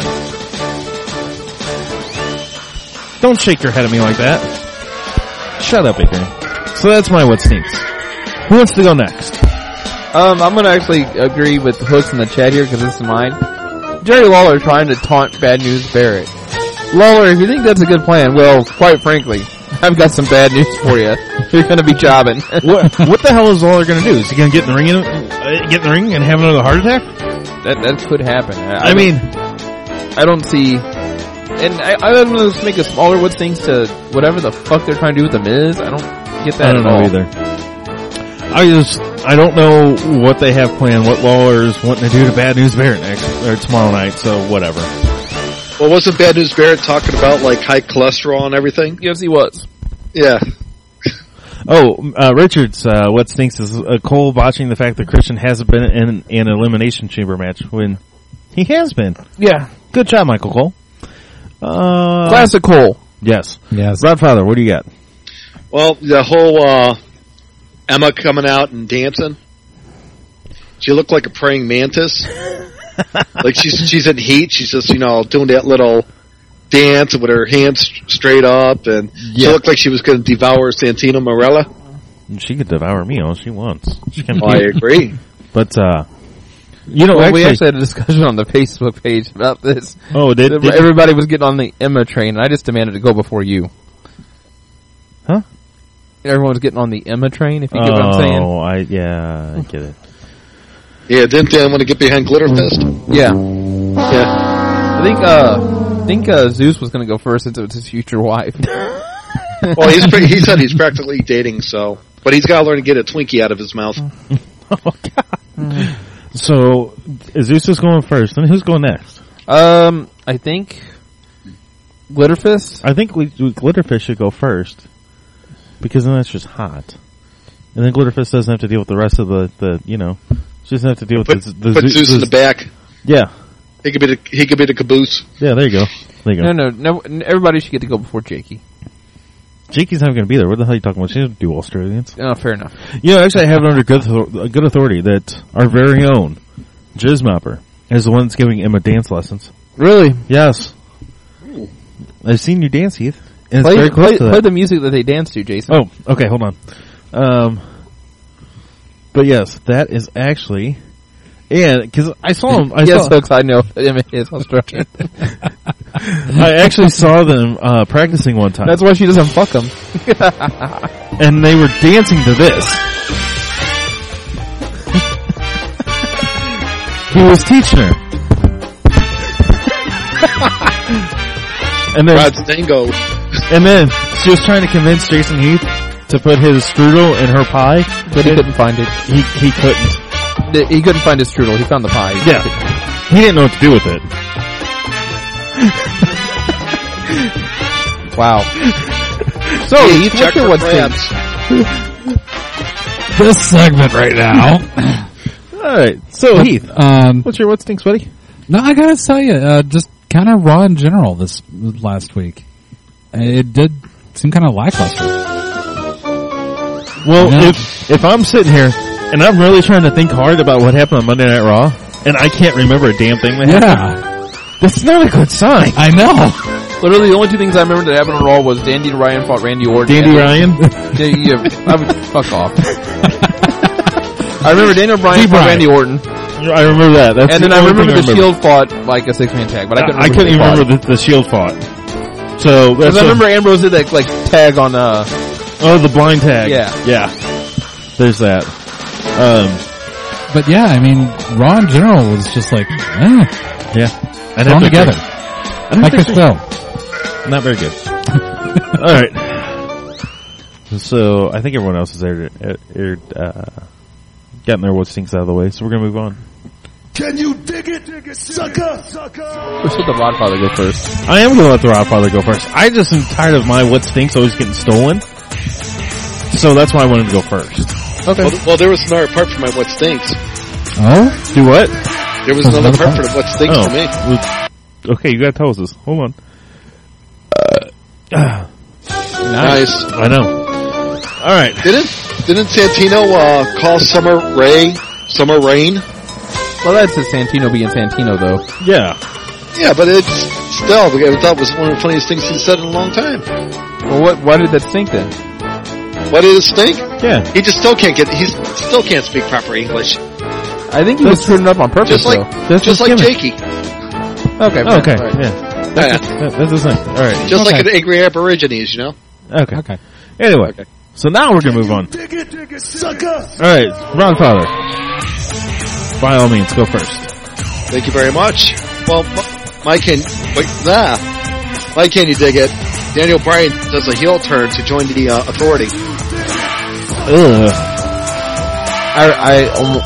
Don't shake your head at me like that. Shut up, Adrian. So that's my what stinks. Who wants to go next? Um, I'm gonna actually agree with Hooks in the chat here because this is mine. Jerry Lawler trying to taunt Bad News Barrett. Lawler, if you think that's a good plan, well, quite frankly, I've got some bad news for you. You're gonna be jobbing. What What the hell is Lawler going to do? Is he going to get in the ring, and, uh, get in the ring and have another heart attack? that that could happen. I, I mean, I don't see. And I, I don't know, just make a smaller wood things to whatever the fuck they're trying to do with the Miz. I don't get that I don't at know all. either. I just I don't know what they have planned. What Lawler's wanting to do to Bad News Barrett next or tomorrow night. So whatever. Well, wasn't Bad News Barrett talking about like high cholesterol and everything? Yes, he was. Yeah. Oh, uh, Richards, uh, what stinks is uh, Cole botching the fact that Christian hasn't been in an elimination chamber match when he has been. Yeah. Good job, Michael Cole. Uh, Classic Cole. Yes. Yes. Rodfather, what do you got? Well, the whole uh, Emma coming out and dancing. She looked like a praying mantis. Like she's she's in heat. She's just you know doing that little dance with her hands straight up, and she Yeah. looked like she was going to devour Santino Marella. She could devour me all she wants. She can Oh, I agree. But, uh, you know, Well, actually, we actually had a discussion on the Facebook page about this. oh, did, did Everybody was getting on the Emma train, and I just demanded to go before you. Huh? Everyone was getting on the Emma train, if you get what I'm saying. Oh, I, yeah, I get it. Yeah, didn't they want to get behind Glitterfist? Yeah. Yeah. I think, uh, I think, uh, Zeus was gonna go first since it was his future wife. Well, he's pre- he said he's practically dating, so but he's got to learn to get a Twinkie out of his mouth. Oh, God. So, Zeus is going first, and who's going next? Um, I think, Glitterfist? I think we, we Glitterfish should go first because then that's just hot, and then Glitterfist doesn't have to deal with the rest of the, the you know, she doesn't have to deal with Put, the, the put zoo- Zeus in the back. Yeah, He could be the he could be the caboose. yeah. There you go. There you go. No, no, no. Everybody should get to go before Jakey. Jakey's not going to be there. What the hell are you talking about? She doesn't do Australians. Oh, fair enough. You know, actually, I have it under good author- good authority that our very own Jizzmopper is the one that's giving Emma dance lessons. Really? Yes. I've seen you dance, Heath. And it's Play, very close play, to that. play the music that they dance to, Jason. Oh, okay, hold on. Um, but yes, that is actually, and because I saw him, I yes, saw, folks, I know Emma is Australian. I actually saw them uh, practicing one time, That's why she doesn't fuck them. and they were dancing to this. He was teaching her, and then Rod's Dango. and then she was trying to convince Jason Heath to put his strudel in her pie, But he couldn't find it. he he couldn't. Th- He couldn't find his strudel. He found the pie. Yeah, he didn't know what to do with it. Wow. So, Hey, Heath, check what's your for what's crabs. This segment right now. All right, so Heath, Um, what's your what stinks, buddy? no, I gotta tell you, uh, just kind of Raw in general this last week. It did seem kind of lackluster. Well, Yeah. if if I'm sitting here and I'm really trying to think hard about what happened on Monday Night Raw, and I can't remember a damn thing that happened, Yeah, that's not a good sign. I know. Literally, the only two things I remember that happened on Raw was Dandy Ryan fought Randy Orton. Dandy and- Ryan. Yeah, yeah, I would fuck off. I remember Daniel Bryan Steve fought Bryan. Randy Orton, I remember that. That's and the then I only remember thing the Shield fought like a six man tag, but I couldn't. I Remember couldn't even who they remember the, the Shield fought. So Because that's I a- remember Ambrose did that like tag on uh oh, the blind tag. Yeah. yeah. There's that. Um, But yeah, I mean, Raw in general was just like, eh, yeah. I'd thrown have to together. agree. I'd have Like to a agree. spell. Not very good. All right. So I think everyone else is there, er, uh, getting their what stinks out of the way. So we're gonna move on. Can you dig it, dig it sucker, sucker? let's let the Rodfather go first. I am gonna let the Rodfather go first. I just am tired of my what stinks always getting stolen. So that's why I wanted to go first. Okay. Well, well, there was another part for my what stinks. Oh, Do what? There was There's another another part for part. the what stinks Oh. for me. Well, okay, you gotta tell us this. Hold on. Uh, Nice. I know. All right. Didn't didn't Santino uh, call Summer Rae Summer Rain? Well, that's a Santino being Santino, though. Yeah. Yeah, but it's still. I thought it was one of the funniest things he said in a long time. Well, what? Why did that stink then? What did it stink? Yeah. He just still can't get. He still can't speak proper English. I think he was screwing it up on purpose, Just like though. That's just his like gimmick. Jakey. Okay. Oh, okay. all right. Yeah. Yeah. That, that's the thing. All right. Just like Okay. an angry Aborigines, you know. Okay. okay. Anyway. Okay. So now we're gonna move on. Dig it, dig it sucker. All right, Rodfather. By all means, go first. Thank you very much. Well, M- Mike, can wait, nah. Mike, can you dig it? Daniel Bryan does a heel turn to join the uh, Authority. Ugh. I, I, almo-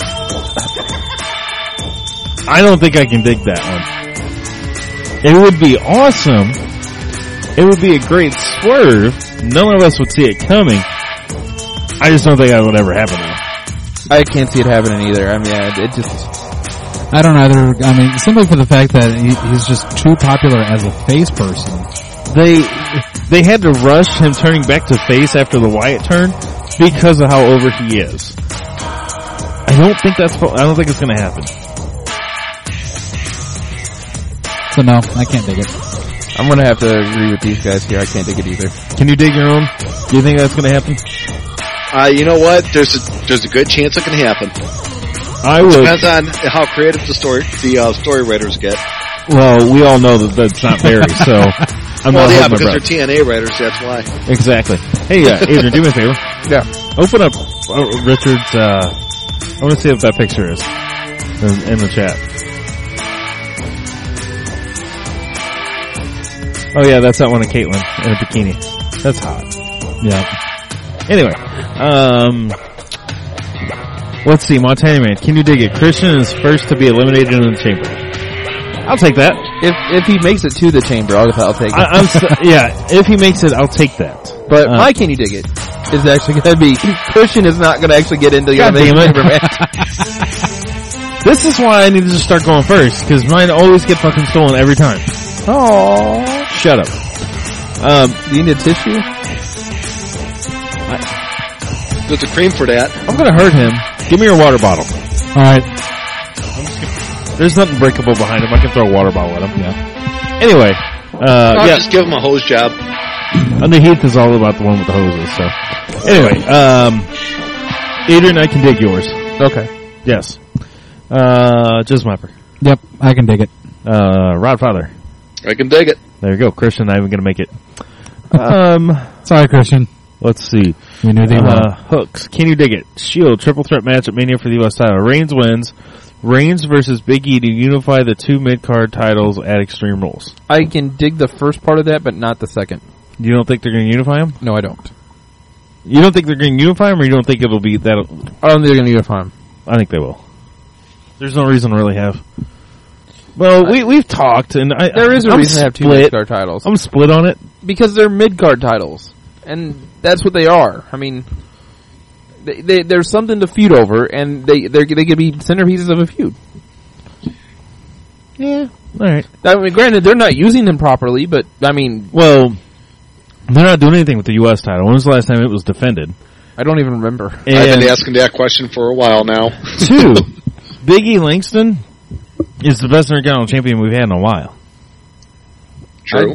I don't think I can dig that one. It would be awesome. It would be a great swerve. None of us would see it coming. I just don't think that would ever happen though. I can't see it happening either. I mean, yeah, it just. I don't either. I mean, simply for the fact that he, he's just too popular as a face person. They they had to rush him turning back to face after the Wyatt turn because of how over he is. I don't think that's. I don't think it's going to happen. So no, I can't dig it. I'm gonna have to agree with these guys here. I can't dig it either. Can you dig your own? Do you think that's going to happen? Uh, you know what? There's a there's a good chance it can happen. I would. Depends on how creative the story the uh, story writers get. Well, we all know that that's not Barry, so I'm Well, not yeah, holding my because they're breath. T N A writers. That's why. Exactly. Hey, uh, Adrian, do me a favor. Yeah. Open up uh, Richard's. Uh, I want to see what that picture is in, in the chat. Oh yeah, that's that one of Caitlyn in a bikini. That's hot. Yeah. Anyway, um, let's see, Montana Man, can you dig it? Christian is first to be eliminated in the chamber. I'll take that. If if he makes it to the chamber, I'll, I'll take it. I, I'm so, yeah, if he makes it, I'll take that. But Uh, my Can You Dig It is actually going to be Christian is not going to actually get into the God Elimination damn it. Chamber match. This is why I need to just start going first, because mine always get fucking stolen every time. Oh, Shut up. Um, do you need a tissue? There's a cream for that. I'm gonna hurt him. Give me your water bottle. Alright. There's nothing breakable behind him. I can throw a water bottle at him. Yeah. Anyway, uh, I'll yeah. just give him a hose job. And the Heath is all about the one with the hoses, so. Anyway, um, Adrian, I can dig yours. Okay. Yes. Uh, Jizzmapper. Yep, I can dig it. Uh, Rodfather. I can dig it. There you go. Christian, not even gonna make it. Um, Sorry, Christian. let's see. We knew they were. Uh, hooks. Can you dig it? Shield. Triple threat match at Mania for the U S title. Reigns wins. Reigns versus Big E to unify the two mid-card titles at Extreme Rules. I can dig the first part of that, but not the second. You don't think they're gonna unify them? No, I don't. You don't think they're gonna unify them, or you don't think it'll be that? I don't think they're going to unify him. I think they will. There's no reason to really have. Well, we we've talked, and I There is a I'm reason to have two split. mid-card titles. I'm split on it. Because they're mid-card titles. And that's what they are. I mean, they, they, there's something to feud over, and they they they could be centerpieces of a feud. Yeah. All right. I mean, granted, they're not using them properly, but, I mean, Well, they're not doing anything with the U S title. When was the last time it was defended? I don't even remember. And I've been asking that question for a while now. two, Big E Langston is the best Intercontinental champion we've had in a while. True.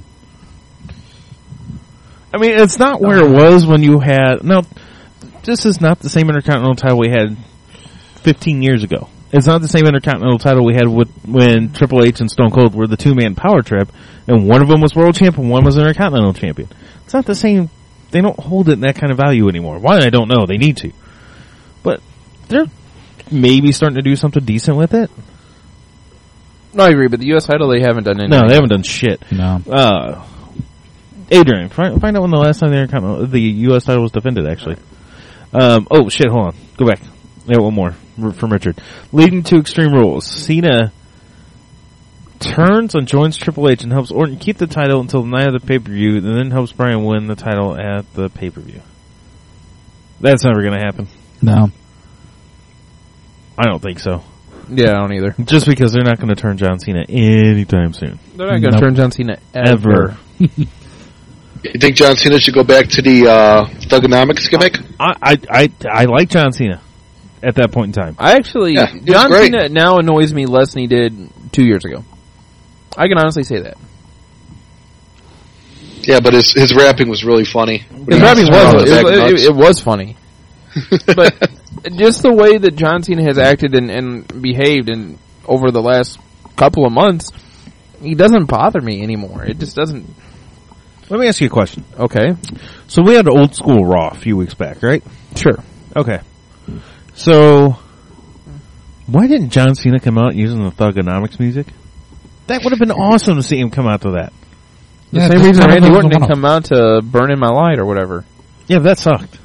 I mean, it's not where it was when you had. No, this is not the same Intercontinental title we had fifteen years ago. It's not the same Intercontinental title we had with when Triple H and Stone Cold were the two-man power trip, and one of them was world champion, one was Intercontinental champion. It's not the same. They don't hold it in that kind of value anymore. Why? I don't know. They need to. But they're maybe starting to do something decent with it. No, I agree, but the U S title, they haven't done anything. No, they haven't done shit. No. Uh, Adrian, find, find out when the last time the Intercontinental, the U S title was defended, actually. Um, oh, shit, hold on. Go back. Yeah, one more r- from Richard. Leading to Extreme Rules. Cena turns and joins Triple H and helps Orton keep the title until the night of the pay-per-view, and then helps Bryan win the title at the pay-per-view. That's never going to happen. No. I don't think so. Yeah, I don't either. Just because they're not going to turn John Cena anytime soon. They're not going to Nope. turn John Cena ever. Ever. You think John Cena should go back to the uh, Thugonomics gimmick? I, I, I, I like John Cena at that point in time. I actually, Yeah, he was John great. Cena now annoys me less than he did two years ago. I can honestly say that. Yeah, but his his rapping was really funny. His rapping was, Oh, it, the bag it, of it, nuts. it was funny. But just the way that John Cena has acted and, and behaved and over the last couple of months, he doesn't bother me anymore. It just doesn't. Let me ask you a question. Okay. So we had old school Raw a few weeks back, right? Sure. Okay. So why didn't John Cena come out using the Thugonomics music? That would have been awesome to see him come out to that. The Yeah, same just reason come Randy up with Orton didn't one. come out to Burn in My Light or whatever. Yeah, but that sucked.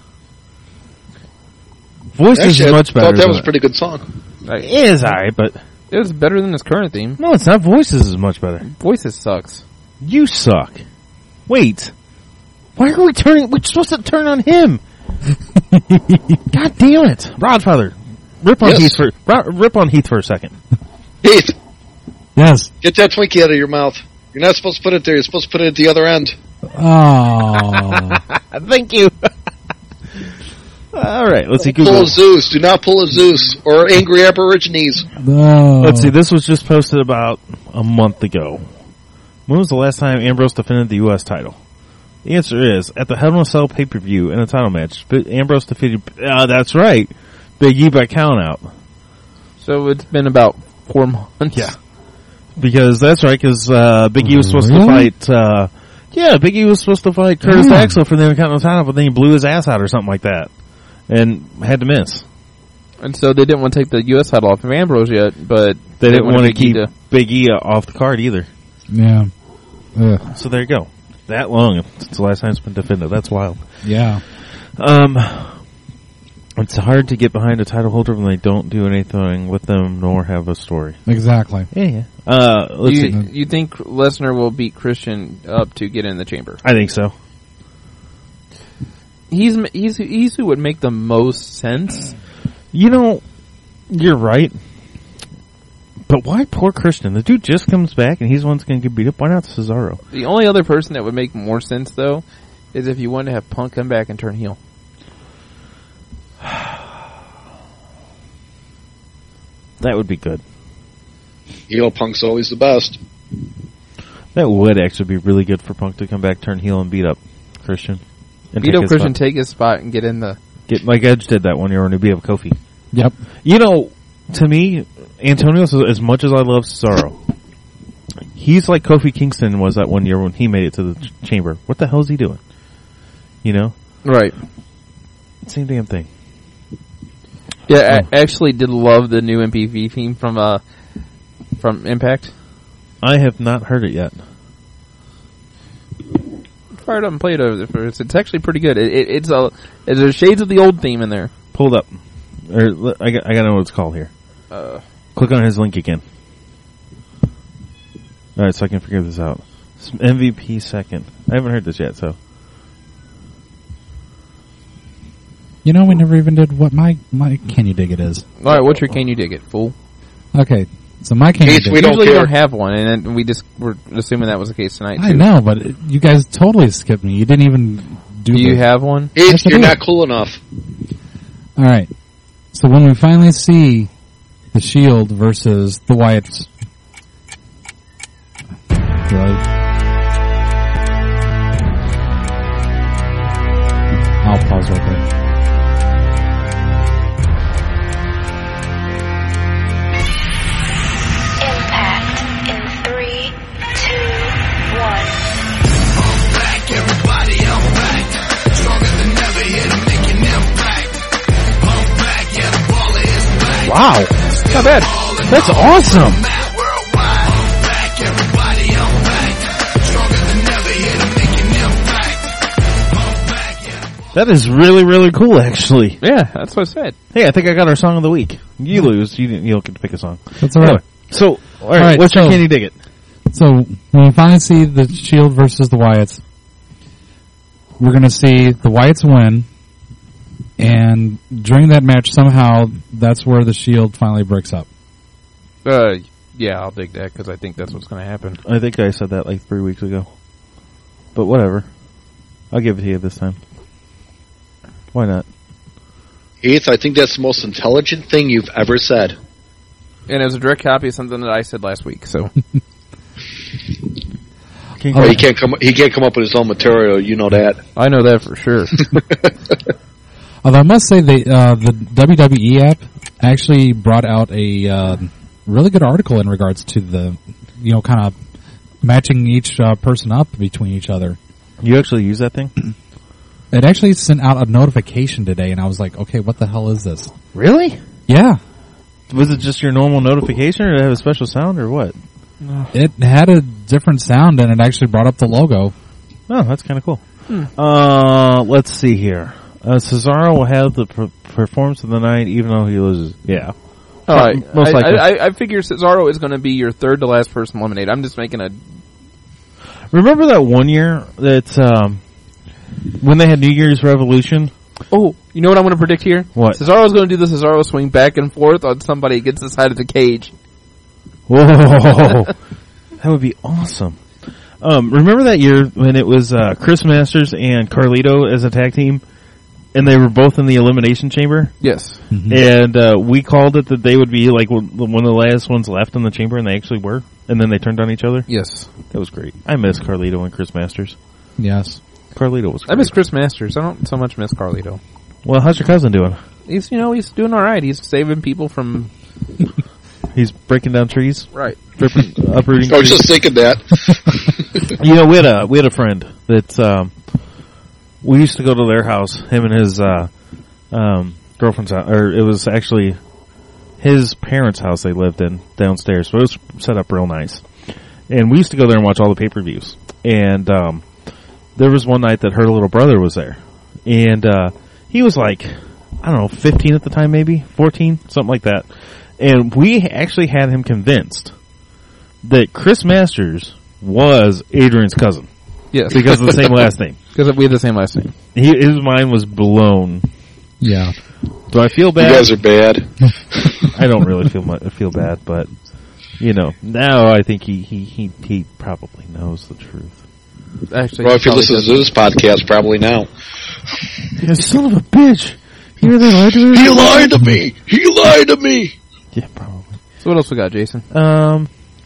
Voices Actually, is much I better. thought that than was a pretty good song. Like, It is alright, but it was better than his current theme. no, it's not. Voices is much better. Voices sucks. You suck. Wait. Why are we turning? We're supposed to turn on him. God damn it, Rodfather. Rip on Yes. Heath for Ro- rip on Heath for a second. Heath, Yes. get that Twinkie out of your mouth. You're not supposed to put it there. You're supposed to put it at the other end. Oh. Thank you. All right, let's see. Pull Google. a Zeus. Do not pull a Zeus or angry Aborigines. No. Let's see. This was just posted about a month ago. When was the last time Ambrose defended the U S title? The answer is at the Hell in a Cell pay per view in a title match. But Ambrose defeated. Uh, that's right, Big E by count out. So it's been about four months. Yeah. Because that's right. Because uh, Big E was supposed to Really? fight. Uh, yeah, Big E was supposed to fight Curtis Yeah. Axel for the Intercontinental title, but then he blew his ass out or something like that, and had to miss. And so they didn't want to take the U S title off of Ambrose yet, but They didn't want to Big E keep Big E uh, off the card either. Yeah. Ugh. So there you go. That long since the last time it's been defended. That's wild. Yeah. Um, It's hard to get behind a title holder when they don't do anything with them nor have a story. Exactly. Yeah, yeah. Uh, let's you, see. you think Lesnar will beat Christian up to get in the chamber? I think so. He's he's he's who would make the most sense. You know, you're right. But why poor Christian? The dude just comes back and he's the one that's going to get beat up. Why not Cesaro? The only other person that would make more sense, though, is if you wanted to have Punk come back and turn heel. That would be good. Heel Punk's always the best. That would actually be really good for Punk to come back, turn heel, and beat up Christian. And Beat take up his Christian, spot. take his spot, and get in the... Get like Edge did that one year when he beat up Kofi. Yep. You know, to me, Antonio, as much as I love Cesaro, he's like Kofi Kingston was that one year when he made it to the ch- chamber. What the hell is he doing? You know? Right. Same damn thing. Yeah, I actually did love the new M P V theme from uh from Impact. I have not heard it yet. Fire it up and play it over there first. It's actually pretty good. It, it, it's a there's shades of the old theme in there. Pulled up. Or, I, got, I gotta know what it's called here. Uh, Click on his link again. Alright, so I can figure this out. M V P second. I haven't heard this yet, so. You know, we never even did what my, my Can You Dig It is. all right, what's your Can You Dig It, fool? Okay, so my Can You Keith, Dig we It. don't Usually we care. don't have one, and then we just were assuming that was the case tonight. Too. I know, but it, you guys totally skipped me. You didn't even do Do you the- have one? Heath, Yes, I you're do. not cool enough. All right. So when we finally see the Shield versus the Wyatts, right? I'll pause right there. Impact in three, two, one. Back, everybody, I'm back. Stronger than ever, here to make an impact. I'm back, yeah, the baller is back. Wow! Not bad. That's awesome! Mad worldwide. I'm back, everybody, I'm back. Stronger than ever, here to make an impact. I'm back, yeah. That is really, really cool, actually. Yeah, that's what I said. Hey, I think I got our song of the week. You lose. You didn't, you don't get to pick a song. That's all right. Anyway, so, alright, All right, what's your so- Can You Dig It? So when we finally see the Shield versus the Wyatts, we're going to see the Wyatts win, and during that match, somehow that's where the Shield finally breaks up. Uh, yeah, I'll dig that because I think that's what's going to happen. I think I said that like three weeks ago. But whatever. I'll give it to you this time. Why not? Heath, I think that's the most intelligent thing you've ever said. And it was a direct copy of something that I said last week. So Can Oh, he can't come. He can't come up with his own material. You know that. I know that for sure. Although I must say, the uh, the W W E app actually brought out a uh, really good article in regards to the, you know, kind of matching each uh, person up between each other. You actually use that thing? It actually sent out a notification today, and I was like, okay, what the hell is this? Really? Yeah. Was it just your normal notification, or did it have a special sound, or what? It had a different sound, and it actually brought up the logo. Oh, that's kind of cool. Uh, let's see here. Uh, Cesaro will have the per- performance of the night, even though he loses. Yeah. All right, Most I, likely. I, I, I figure Cesaro is going to be your third to last person eliminated. I'm just making a. Remember that one year that um, when they had New Year's Revolution? Oh, you know what I'm going to predict here? What? Cesaro's going to do the Cesaro swing back and forth on somebody against the side of the cage. Whoa, that would be awesome. Um, remember that year when it was uh, Chris Masters and Carlito as a tag team, and they were both in the Elimination Chamber? Yes. And uh, we called it that they would be like one one of the last ones left in the chamber, and they actually were. And then they turned on each other. Yes. That was great. I miss Carlito and Chris Masters. Yes. Carlito was great. I miss Chris Masters. I don't so much miss Carlito. Well, how's your cousin doing? He's, you know, he's doing all right. He's saving people from. He's breaking down trees, Right. ripping, uprooting I was trees. just thinking that. You know, we had a we had a friend that um, we used to go to their house. Him and his uh, um, girlfriend's house, or it was actually his parents' house they lived in downstairs. So it was set up real nice. And we used to go there and watch all the pay-per-views. And um, there was one night that her little brother was there, and uh, he was like I don't know, fifteen at the time, maybe fourteen, something like that. And we actually had him convinced that Chris Masters was Adrian's cousin Yes. because of the same last name. Because we have the same last name. He, his mind was blown. Yeah. Do I feel You bad? guys are bad. I don't really feel mu- feel bad, but you know, now I think he he he, he probably knows the truth. Actually, Well, if you probably listen to this podcast, probably now. You son of a bitch! You really lied to me. He lied to me. He lied to me. Yeah, probably. So what else we got, Jason? Um,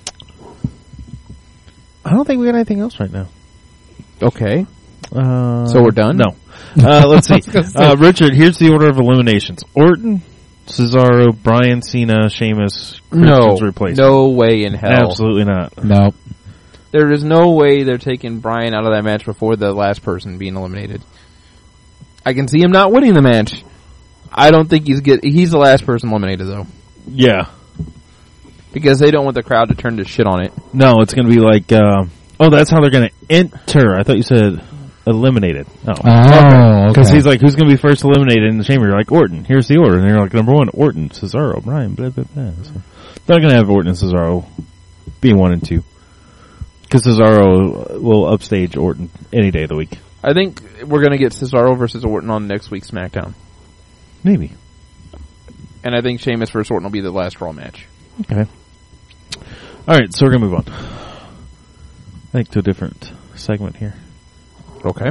I don't think we got anything else right now. Okay. Uh, So we're done? No. Uh, let's see. gonna say. Uh, Richard, here's the order of eliminations: Orton, Cesaro, Bryan, Cena, Sheamus, No. Christian's replacement. No way in hell. Absolutely not. No. There is no way they're taking Bryan out of that match before the last person being eliminated. I can see him not winning the match. I don't think he's get. He's the last person eliminated though, Yeah. because they don't want the crowd to turn to shit on it. No, it's going to be like. Uh, oh, that's how they're going to enter. I thought you said eliminated. Oh. Oh, Because okay. he's like, who's going to be first eliminated in the chamber? You're like, Orton. Here's the order. And they're like, number one, Orton, Cesaro, Bryan, blah, blah, blah. So they're not going to have Orton and Cesaro being one and two. Because Cesaro will upstage Orton any day of the week. I think we're gonna get Cesaro versus Orton on next week's SmackDown, Maybe. and I think Sheamus versus Orton will be the last Raw match. Okay. All right, so we're going to move on. I think to a different segment here. Okay.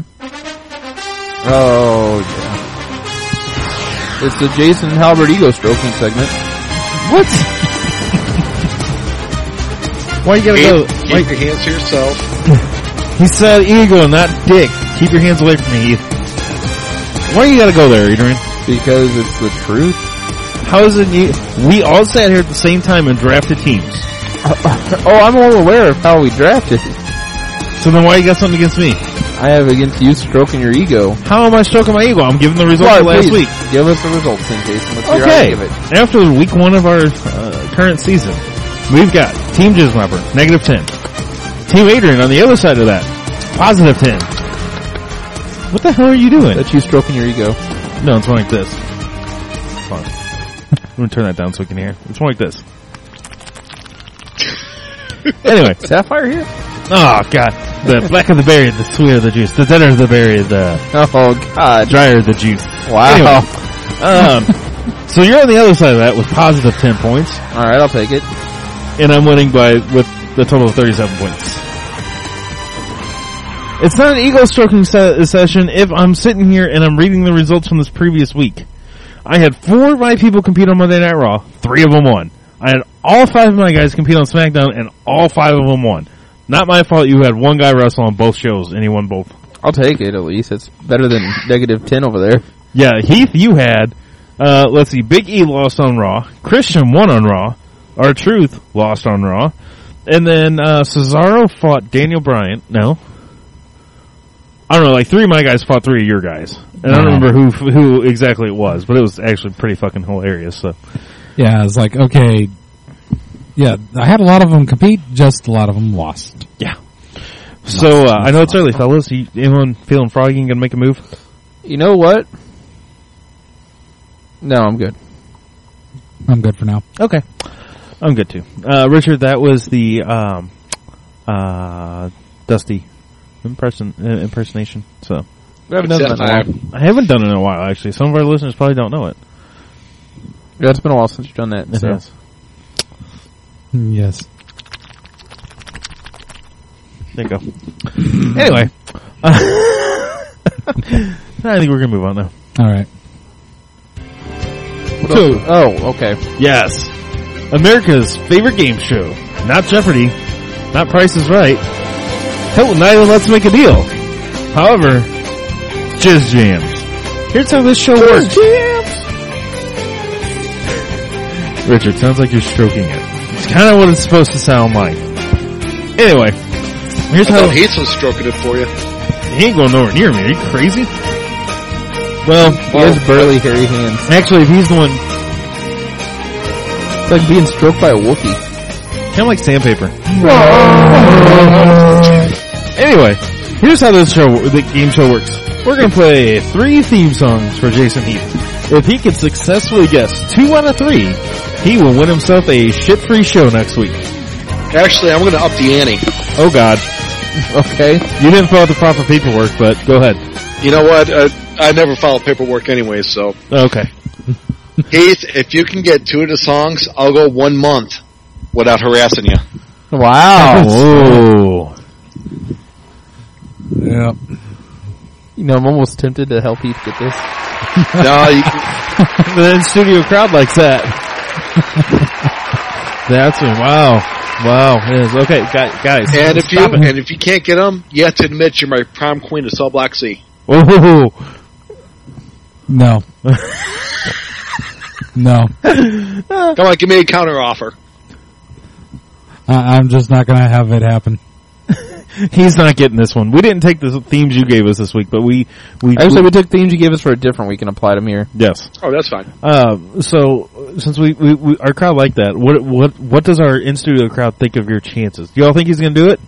Oh yeah, it's the Jason Halbert ego stroking segment. What? Why you gotta go? Keep, Why, keep your hands to yourself. he said ego, not dick. Keep your hands away from me, Heath. Why you gotta go there, Adrian? Because it's the truth. How is it you? We all sat here at the same time and drafted teams. Oh, I'm all aware of how we drafted. So then why you got something against me? I have against you stroking your ego. How am I stroking my ego? I'm giving the results Well, of last please, week. Give us the results then, Jason. Let's hear how Okay. you give it. After week one of our uh, current season, we've got Team Jizzlapper, negative ten. Team Adrian on the other side of that, positive ten. What the hell are you doing? That's you stroking your ego. No, it's more like this. Hold on. I'm going to turn that down so we can hear. It's more like this. Anyway. Sapphire here? Oh, God. The blacker the berry, the sweeter the juice. The thinner the berry, the Oh, God. drier the juice. Wow. Anyway, um, so you're on the other side of that with positive ten points, All right, I'll take it. and I'm winning by with the total of thirty-seven points. It's not an ego stroking se- session if I'm sitting here and I'm reading the results from this previous week. I had four of my people compete on Monday Night Raw, three of them won. I had all five of my guys compete on SmackDown, and all five of them won. Not my fault you had one guy wrestle on both shows, and he won both. I'll take it, at least. It's better than negative ten over there. Yeah, Heath, you had, uh, let's see, Big E lost on Raw, Christian won on Raw, R-Truth lost on Raw, and then uh, Cesaro fought Daniel Bryan. No. I don't know, like three of my guys fought three of your guys. And I don't Wow. remember who who exactly it was, but it was actually pretty fucking hilarious. So Yeah, it's like, okay. Yeah, I had a lot of them compete, just a lot of them lost. yeah. So uh, I know it's early, fellas. You, anyone feeling froggy and gonna make a move? You know what? No, I'm good. I'm good for now. Okay, I'm good too. Uh, Richard, that was the um, uh, Dusty impression uh, impersonation. So We haven't done that in a while. Sapphire. I haven't done it in a while. Actually, some of our listeners probably don't know it. Yeah, it's been a while since you've done that. It so. has. Yes. There you go. Anyway, uh, I think we're gonna move on now. All right. What else? Oh, okay. Yes, America's favorite game show. Not Jeopardy, not Price is Right. Hell, not even Let's Make a Deal. However, Jizz Jams. Here's how this show works. Richard, sounds like you're stroking it. It's kind of what it's supposed to sound like. Anyway, here's I how... thought Heath was stroking it for you. He ain't going nowhere near me. Are you crazy? Well, He has burly, hairy hands. actually, if he's the one... It's like being stroked by a Wookiee. Kind of like sandpaper. Anyway, here's how this show, the game show works. We're gonna play three theme songs for Jason Heath. If he can successfully guess two out of three, he will win himself a shit-free show next week. Actually, I'm going to up the ante. Oh, God. Okay. You didn't fill out the proper paperwork, but go ahead. You know what? Uh, I never file paperwork anyway, so. Okay. Heath, if you can get two of the songs, I'll go one month without harassing you. Wow. Oh. Yeah. You know, I'm almost tempted to help Heath get this. No, you, The in-studio crowd likes that. That's a, wow. Wow. It is. Okay, gu- guys. and if you stop it. and if you can't get them, you have to admit you're my prom queen of Cell Block C. Oh. No. No. Come on, give me a counter offer. I, I'm just not going to have it happen. He's not getting this one. We didn't take the themes you gave us this week, but we we Actually, we took themes you gave us for a different week and applied them here. yes. Oh, that's fine. Um, so since we, we, we our crowd like that, what what what does our in studio crowd think of your chances? Do y'all think he's going to do it?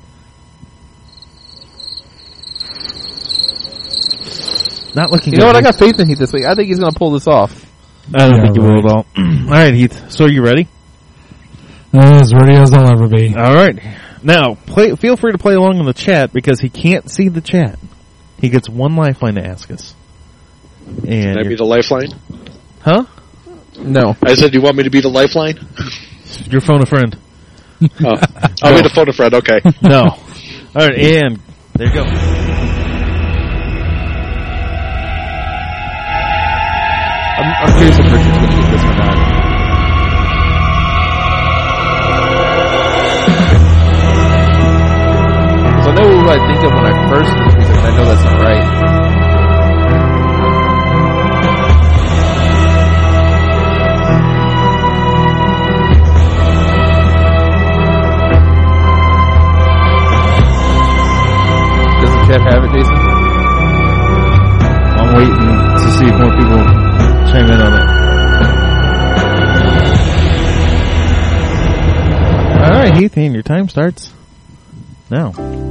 Not looking. You good. know what? I got faith in Heath this week. I think he's going to pull this off. I don't Yeah, think you will right. at all. All right, Heath. So are you ready? Uh, as ready as I'll ever be. All right. Now, play. Feel free to play along in the chat because he can't see the chat. He gets one lifeline to ask us. And Can I be you're- the lifeline? huh? No. I said, do you want me to be the lifeline? Your phone a friend. Oh, I'll be the photo friend. Okay. No. All right, and there you go. I'm, I'm curious if Richard's going to get this or not. So I know who I think of when I first do this research. I know that's not right. Does the chat have it, Jason? I'm waiting to see if more people chime in on it. All right, Heath, and your time starts now.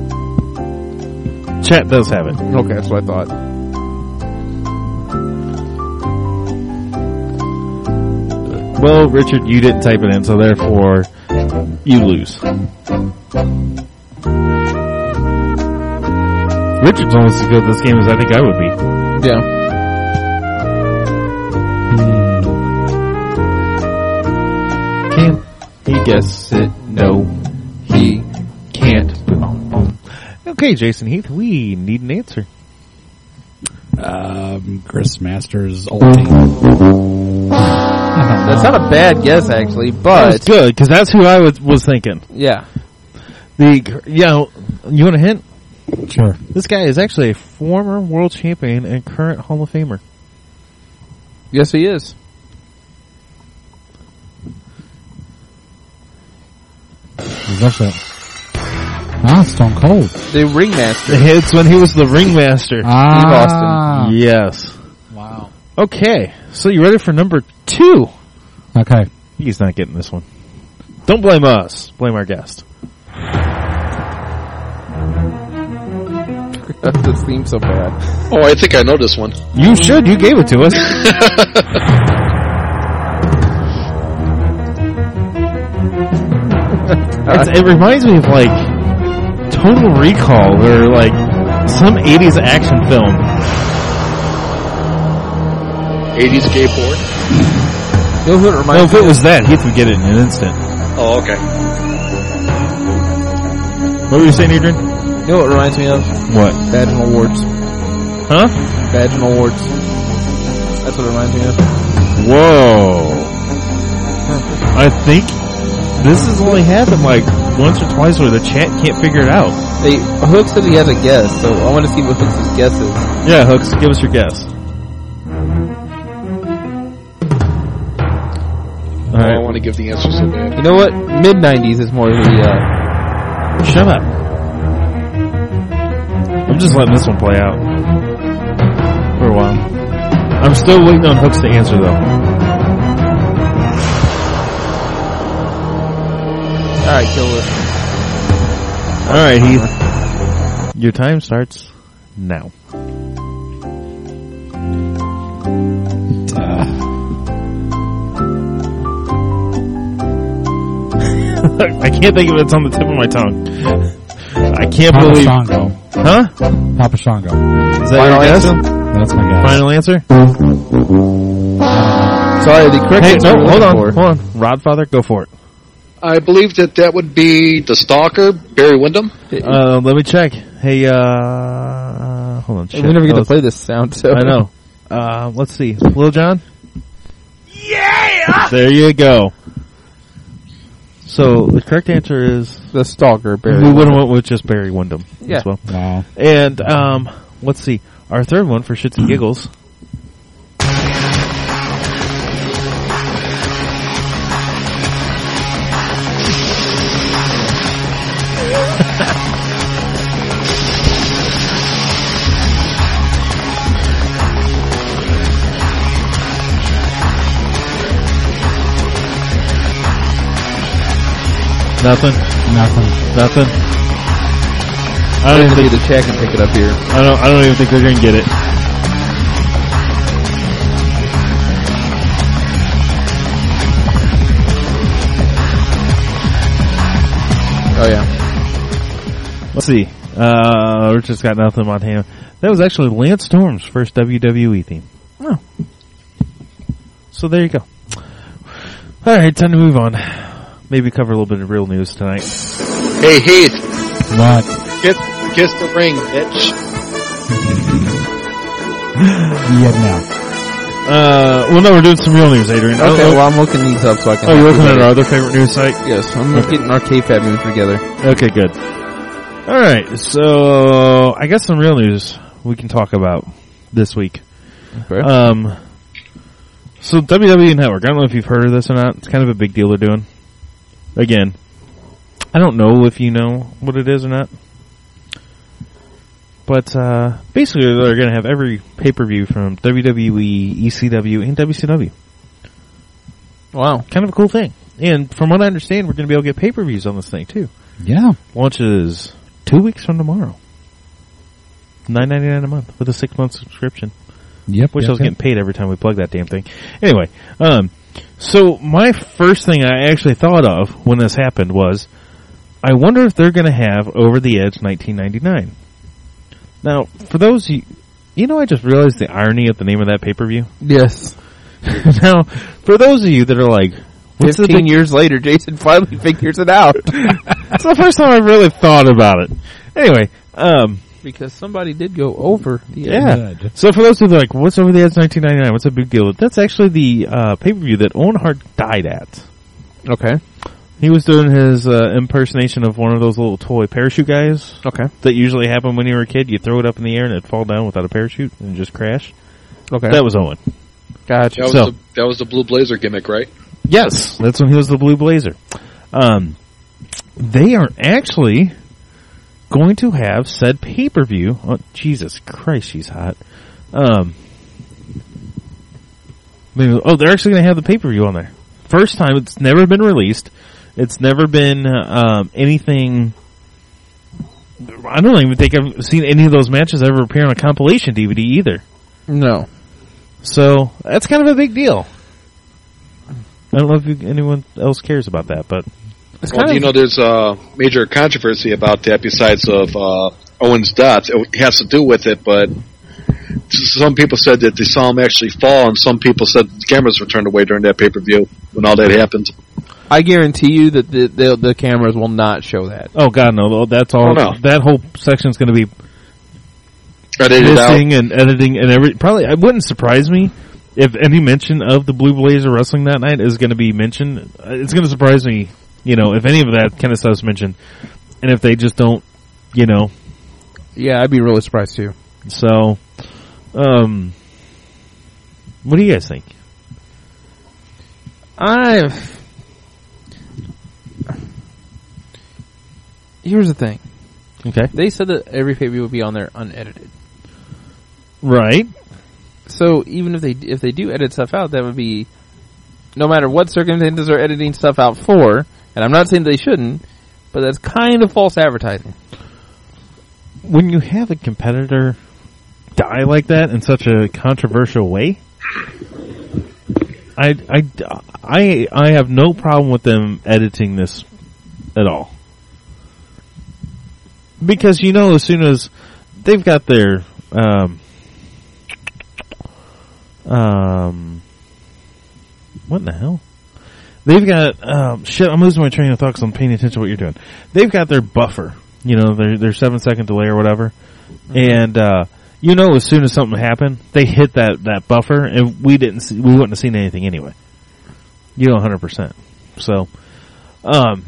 Chat does have it. Okay, that's what I thought. Well, Richard, you didn't type it in, so therefore you lose. Richard's almost as good at this game as I think I would be. Yeah. Can't. He guessed it. No, he can't. Okay, Jason Heath, we need an answer. Um, Chris Masters ulti. That's not a bad guess, actually, That's but good, because that's who I was, was thinking. yeah. The, you know, you want a hint? Sure. This guy is actually a former world champion and current Hall of Famer. Yes, he is. Who's that? Ah, Stone Cold. The ringmaster. It's when he was the ringmaster. Ah. Yes. Wow. Okay, so you ready for number two? Okay. He's not getting this one. Don't blame us. Blame our guest. This seems so bad. Oh, I think I know this one. You should. You gave it to us. It's, it reminds me of like Total Recall or like some eighties action film. eighties skateboard. You know who it No, reminds if me it of? was that, Heath would get it in an instant. Oh, okay. What were you saying, Adrian? You know what it reminds me of? What? Vaginal warts. Huh? Vaginal warts. That's what it reminds me of. Whoa. I think this has only happened like once or twice where the chat can't figure it out. Hey, Hook said he has a guess, so I want to see what Hook's guess is. Yeah, Hooks, give us your guess. Oh, I want to give the answer so bad. You know what? Mid nineties is more the, uh... Shut up. I'm just letting this one play out for a while. I'm still waiting on Hooks to answer though. Alright, kill it. Alright, Heath. Your time starts now. Uh, I can't think of it. It's on the tip of my tongue. I can't Papa believe. Shango. Huh? Papa Shango. Is that Final your guess? answer? That's my guy. Final answer? Sorry, the correct Hey, answer no, we're hold on, looking for- hold on. Rodfather, go for it. I believe that that would be the Stalker, Barry Windham. Uh, let me check. Hey, uh, hold on. Hey, shit. we never get That to was- play this sound, so. I know. Uh, let's see. Lil Jon? Yeah! There you go. So, the correct answer is, The Stalker, Barry. we would Windham. have went with just Barry Windham Yeah. as well. Wow. And, um, let's see. Our third one for shits and giggles. Nothing. Nothing. Nothing. I I don't don't even see think. the check and pick it up here. I don't. I don't even think they're gonna get it. Oh, yeah. Let's see. Uh, Richard's got nothing on hand. That was actually Lance Storm's first W W E theme. Oh. So there you go. All right, time to move on. Maybe cover a little bit of real news tonight. Hey, Heath, What? kiss, kiss the ring, bitch. Yeah, no. Uh, well, no, we're doing some real news, Adrian. Okay, Oh, well, I'm looking these up so I can. oh, you're have looking to at do our it. other favorite news site? Yes, I'm Okay. getting our K-Fab news together. Okay, good. All right, so I guess some real news we can talk about this week. Okay. Um, so W W E Network, I don't know if you've heard of this or not. It's kind of a big deal they're doing. Again, I don't know if you know what it is or not. But uh, basically they're going to have every pay-per-view from W W E, E C W, and W C W. Wow. Kind of a cool thing. And from what I understand, we're going to be able to get pay-per-views on this thing too. Yeah. Launches two weeks from tomorrow. nine ninety-nine a month with a six-month subscription. Yep. Wish yep, I was yep. getting paid every time we plug that damn thing. Anyway, um, so my first thing I actually thought of when this happened was, I wonder if they're going to have Over the Edge nineteen ninety-nine. Now, for those you, you know, I just realized the irony of the name of that pay-per-view. Yes. Now, for those of you that are like, what's the Fifteen big years later, Jason finally figures it out. It's the first time I've really thought about it. Anyway, um, Because somebody did go over the yeah. Good. So for those who are like, what's Over the Edge nineteen ninety-nine? What's a big deal? That's actually the uh, pay-per-view that Owen Hart died at. Okay. He was doing his uh, impersonation of one of those little toy parachute guys Okay. that usually happen when you were a kid. You throw it up in the air and it'd fall down without a parachute and just crash. Okay. That was Owen. Gotcha. That was, So- the, that was the Blue Blazer gimmick, right? Yes, that's when he was the Blue Blazer. Um, they are actually going to have said pay-per-view. Oh, Jesus Christ, she's hot. Um, maybe, oh, they're actually going to have the pay-per-view on there. First time. It's never been released. It's never been um, anything. I don't even think I've seen any of those matches ever appear on a compilation D V D either. No. So that's kind of a big deal. I don't know if you, anyone else cares about that, but It's Well, kind you of, know, there's a major controversy about that besides of uh, Owen's death. It has to do with it, but some people said that they saw him actually fall, and some people said the cameras were turned away during that pay-per-view when all that happened. I guarantee you that the, the the cameras will not show that. oh god, no, that's all. Oh, no. That whole section's going to be Edited out. missing and editing and every. Probably, it wouldn't surprise me if any mention of the Blue Blazer wrestling that night is going to be mentioned. Uh, It's going to surprise me, you know, if any of that kind of stuff's mentioned, and if they just don't, you know. Yeah, I'd be really surprised too. So, um, what do you guys think? I. Here's the thing. Okay, They said that every pay-per-view would be on there unedited. right. So even if they if they do edit stuff out, that would be no matter what circumstances they're editing stuff out for. And I'm not saying they shouldn't, but that's kind of false advertising. When you have a competitor die like that in such a controversial way, I, I, I, I have no problem with them editing this at all. Because you know, as soon as they've got their um, um, what in the hell? They've got um, shit. I'm losing my train of thought because I'm paying attention to what you're doing. They've got their buffer, you know, their their seven second delay or whatever, mm-hmm. and uh, you know, as soon as something happened, they hit that, that buffer, and we didn't see, we wouldn't have seen anything anyway. You know, one hundred percent. So, um,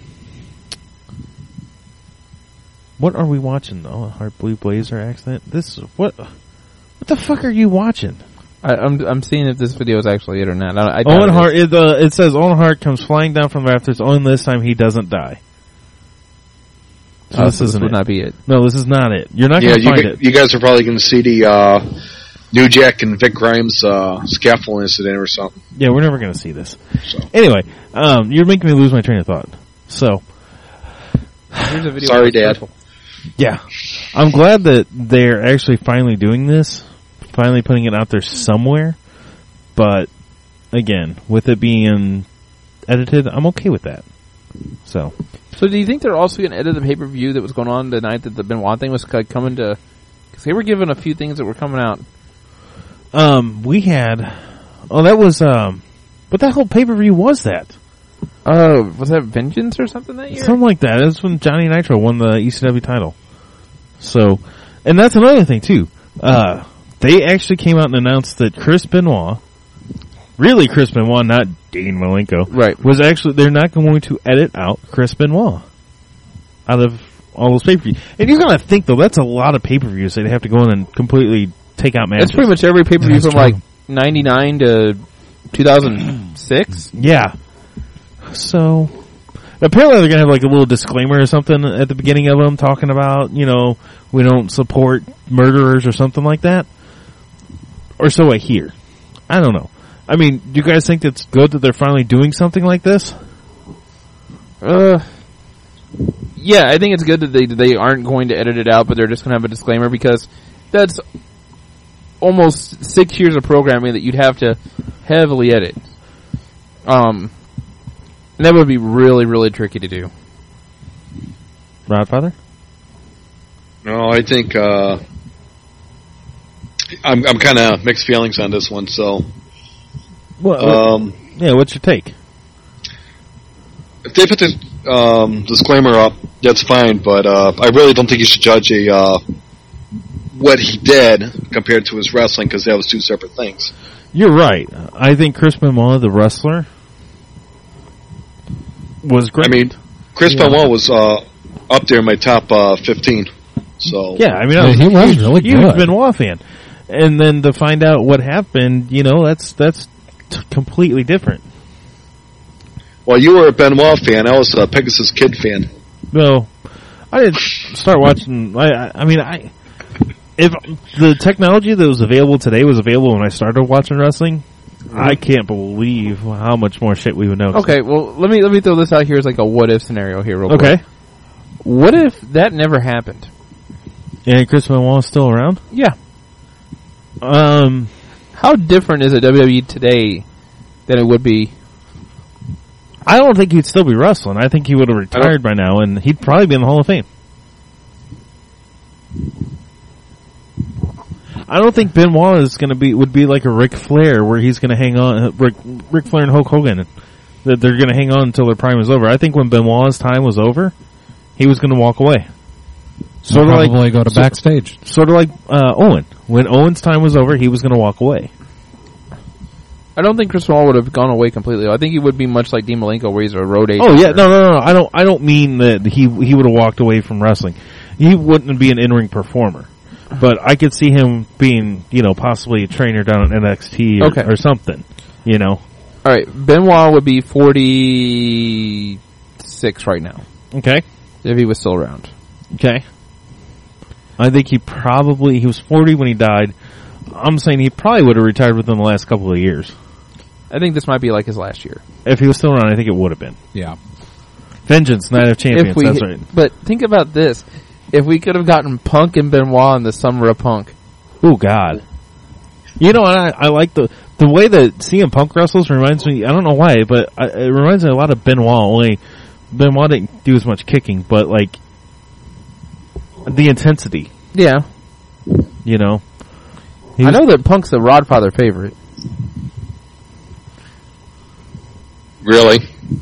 what are we watching? Oh, Heart Blue Blazer accident. This what? What the fuck are you watching? I, I'm I'm seeing if this video is actually it or not. I, I Owen Hart. It, uh, it says Owen Hart comes flying down from the rafters. Only this time he doesn't die. So oh, this so isn't this would it. not be it. No, this is not it. You're not Yeah, going to you, find g- it. you guys are probably going to see the uh, New Jack and Vic Grimes uh, scaffold incident or something. Yeah, we're never going to see this. So. Anyway, um, you're making me lose my train of thought. So, Here's a video. Sorry, Dad. yeah, I'm glad that they're actually finally doing this, finally putting it out there somewhere. But again, with it being edited, I'm okay with that. So, so do you think they're also going to edit the pay per view that was going on the night that the Benoit thing was coming to? Because they were given a few things that were coming out. Um, we had, oh, that was um, what the hell pay per view was that? Oh, uh, was that Vengeance or something that year? Something like that. It was when Johnny Nitro won the E C W title. So, and that's another thing too. Uh, they actually came out and announced that Chris Benoit, really Chris Benoit, not Dean Malenko, right, was actually, they're not going to edit out Chris Benoit out of all those pay-per-views. And you're going to think, though, that's a lot of pay-per-views they'd have to go in and completely take out matches. That's pretty much every pay-per-view That's from true. like ninety-nine to two thousand six. Yeah. So, apparently they're going to have like a little disclaimer or something at the beginning of them talking about, you know, we don't support murderers or something like that. Or so I hear. I don't know. I mean, do you guys think it's good that they're finally doing something like this? Uh, yeah, I think it's good that they they aren't going to edit it out, but they're just going to have a disclaimer because that's almost six years of programming that you'd have to heavily edit. Um, and that would be really, really tricky to do. Rodfather? No, I think uh, I'm I'm kind of mixed feelings on this one. So, Well, um, yeah, what's your take? if they put the um, disclaimer up, that's fine. But uh, I really don't think you should judge a uh, what he did compared to his wrestling because that was two separate things. You're right. I think Chris Benoit, the wrestler, was great. I mean, Chris Yeah. Benoit was uh, up there in my top uh, fifteen. So yeah, I mean, I Yeah, was he a was huge, really huge good. Benoit fan. And then to find out what happened, you know, that's that's t- completely different. Well, you were a Benoit fan. I was a Pegasus Kid fan. No, I didn't start watching. I, I, I mean, I if the technology that was available today was available when I started watching wrestling, I can't believe how much more shit we would know. Okay, well, let me let me throw this out here as like a what if scenario here, real Okay. quick. What if that never happened? And Chris Benoit is still around? Yeah. Um, How different is it W W E today than it would be? I don't think he'd still be wrestling. I think he would have retired by now, and he'd probably be in the Hall of Fame. I don't think Benoit is going to be would be like a Ric Flair, where he's going to hang on. uh, Ric, Ric Flair and Hulk Hogan, that they're going to hang on until their prime is over. I think when Benoit's time was over, he was going to walk away. Sort of Probably like go to so- backstage. sort of like uh, Owen. When Owen's time was over, he was going to walk away. I don't think Chris Benoit would have gone away completely. I think he would be much like Dean Malenko, where he's a road agent. Oh yeah, no, no, no. I don't. I don't mean that he he would have walked away from wrestling. He wouldn't be an in-ring performer, but I could see him being, you know, possibly a trainer down at N X T or, Okay. or something. You know. All right, Benoit would be forty-six right now Okay. if he was still around. Okay. I think he probably he was forty when he died. I'm saying he probably would have retired within the last couple of years. I think this might be like his last year. If he was still around, I think it would have been. Yeah. Vengeance, Night of Champions. If we, That's right. But think about this: if we could have gotten Punk and Benoit in the summer of Punk, Oh God. You know, I I like the the way that C M Punk wrestles reminds me. I don't know why, but I, it reminds me a lot of Benoit. Only Benoit didn't do as much kicking, but like the intensity, Yeah. you know. He I was- know that Punk's the Rodfather favorite. Really?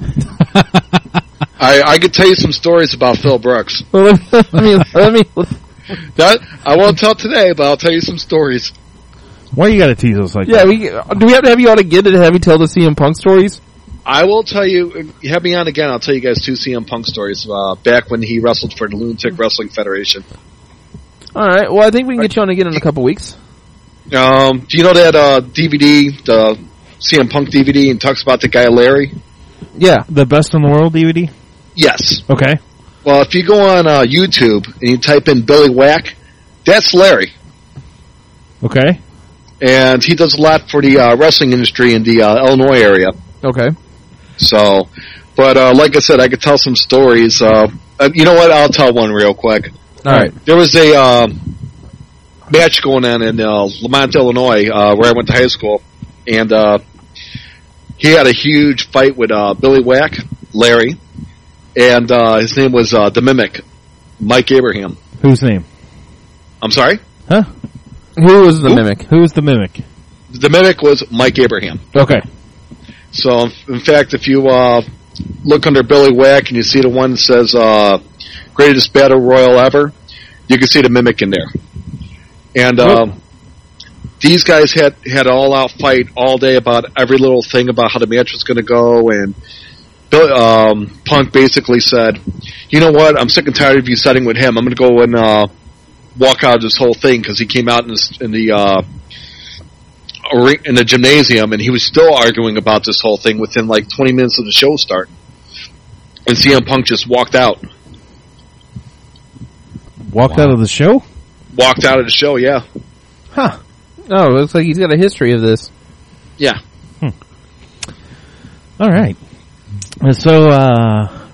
I I could tell you some stories about Phil Brooks. Well, let me, let me, let me, That I won't tell today, but I'll tell you some stories. Why you gotta tease us like yeah, that? we, do we have to have you on again to have you tell the C M Punk stories? I will tell you. You have me on again. I'll tell you guys two C M Punk stories. Uh, back when he wrestled for the Lunatic Wrestling Federation. Alright, well I think we can get you on again in a couple weeks. Um, do you know that uh, D V D, the C M Punk D V D, and talks about the guy Larry? Yeah. The Best in the World D V D? Yes. Okay. Well, if you go on uh, YouTube and you type in Billy Whack, that's Larry. Okay. And he does a lot for the uh, wrestling industry in the uh, Illinois area. Okay. So, but uh, like I said, I could tell some stories. Uh, uh, you know what? I'll tell one real quick. Alright. There was a um, match going on in uh, Lamont, Illinois, uh, where I went to high school, and uh, he had a huge fight with uh, Billy Whack, Larry, and uh, his name was uh, the Mimic, Mike Abraham. Whose name? I'm sorry? Huh? Who was the Who? Mimic? Who is the Mimic? The Mimic was Mike Abraham. Okay. So, in fact, if you uh, look under Billy Whack and you see the one that says uh, greatest battle royal ever, you can see the Mimic in there. And um, these guys had had an all-out fight all day about every little thing about how the match was going to go, and Bill, um, Punk basically said, you know what, I'm sick and tired of you setting with him. I'm going to go and uh, walk out of this whole thing, because he came out in, this, in the uh, in the gymnasium, and he was still arguing about this whole thing within like twenty minutes of the show start. And C M Punk just walked out. Walked out of the show? Walked out of the show, yeah. Huh. Oh, it looks like he's got a history of this. Yeah. All right. So, uh,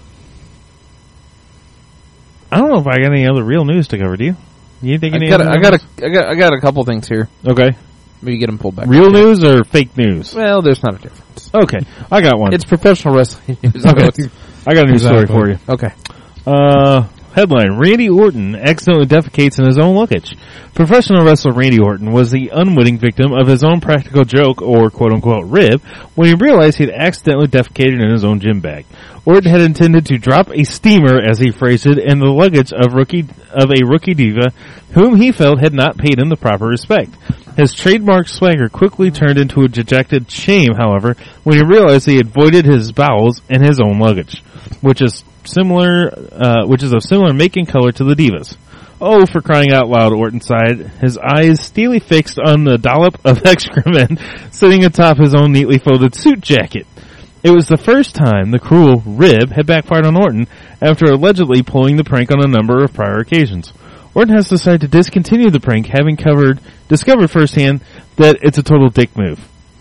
I don't know if I got any other real news to cover. Do you? You think I any got, other a, I got news? a, I got, I got a couple things here. Okay. Maybe get them pulled back. Real news or fake news? Well, there's not a difference. Okay. I got one. It's professional wrestling news. Okay. I got a news story Exactly. for you. Okay. Uh, headline, Randy Orton accidentally defecates in his own luggage. Professional wrestler Randy Orton was the unwitting victim of his own practical joke, or quote-unquote rib, when he realized he'd accidentally defecated in his own gym bag. Orton had intended to drop a steamer, as he phrased it, in the luggage of rookie of a rookie diva whom he felt had not paid him the proper respect. His trademark swagger quickly turned into a dejected shame, however, when he realized he had voided his bowels in his own luggage, which is similar, uh, which is of similar make and color to the divas. Oh, for crying out loud, Orton sighed, his eyes steely fixed on the dollop of excrement sitting atop his own neatly folded suit jacket. It was the first time the cruel rib had backfired on Orton after allegedly pulling the prank on a number of prior occasions. Orton has decided to discontinue the prank, having covered discovered firsthand that it's a total dick move.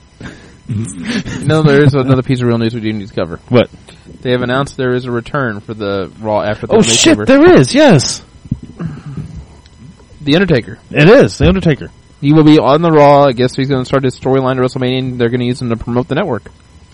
No, there is another piece of real news we do need to cover. What? They have announced there is a return for the Raw after the Oh shit, makeover. there is, yes. The Undertaker. It is, The Undertaker. He will be on the Raw. I guess he's going to start his storyline to WrestleMania, and they're going to use him to promote the network.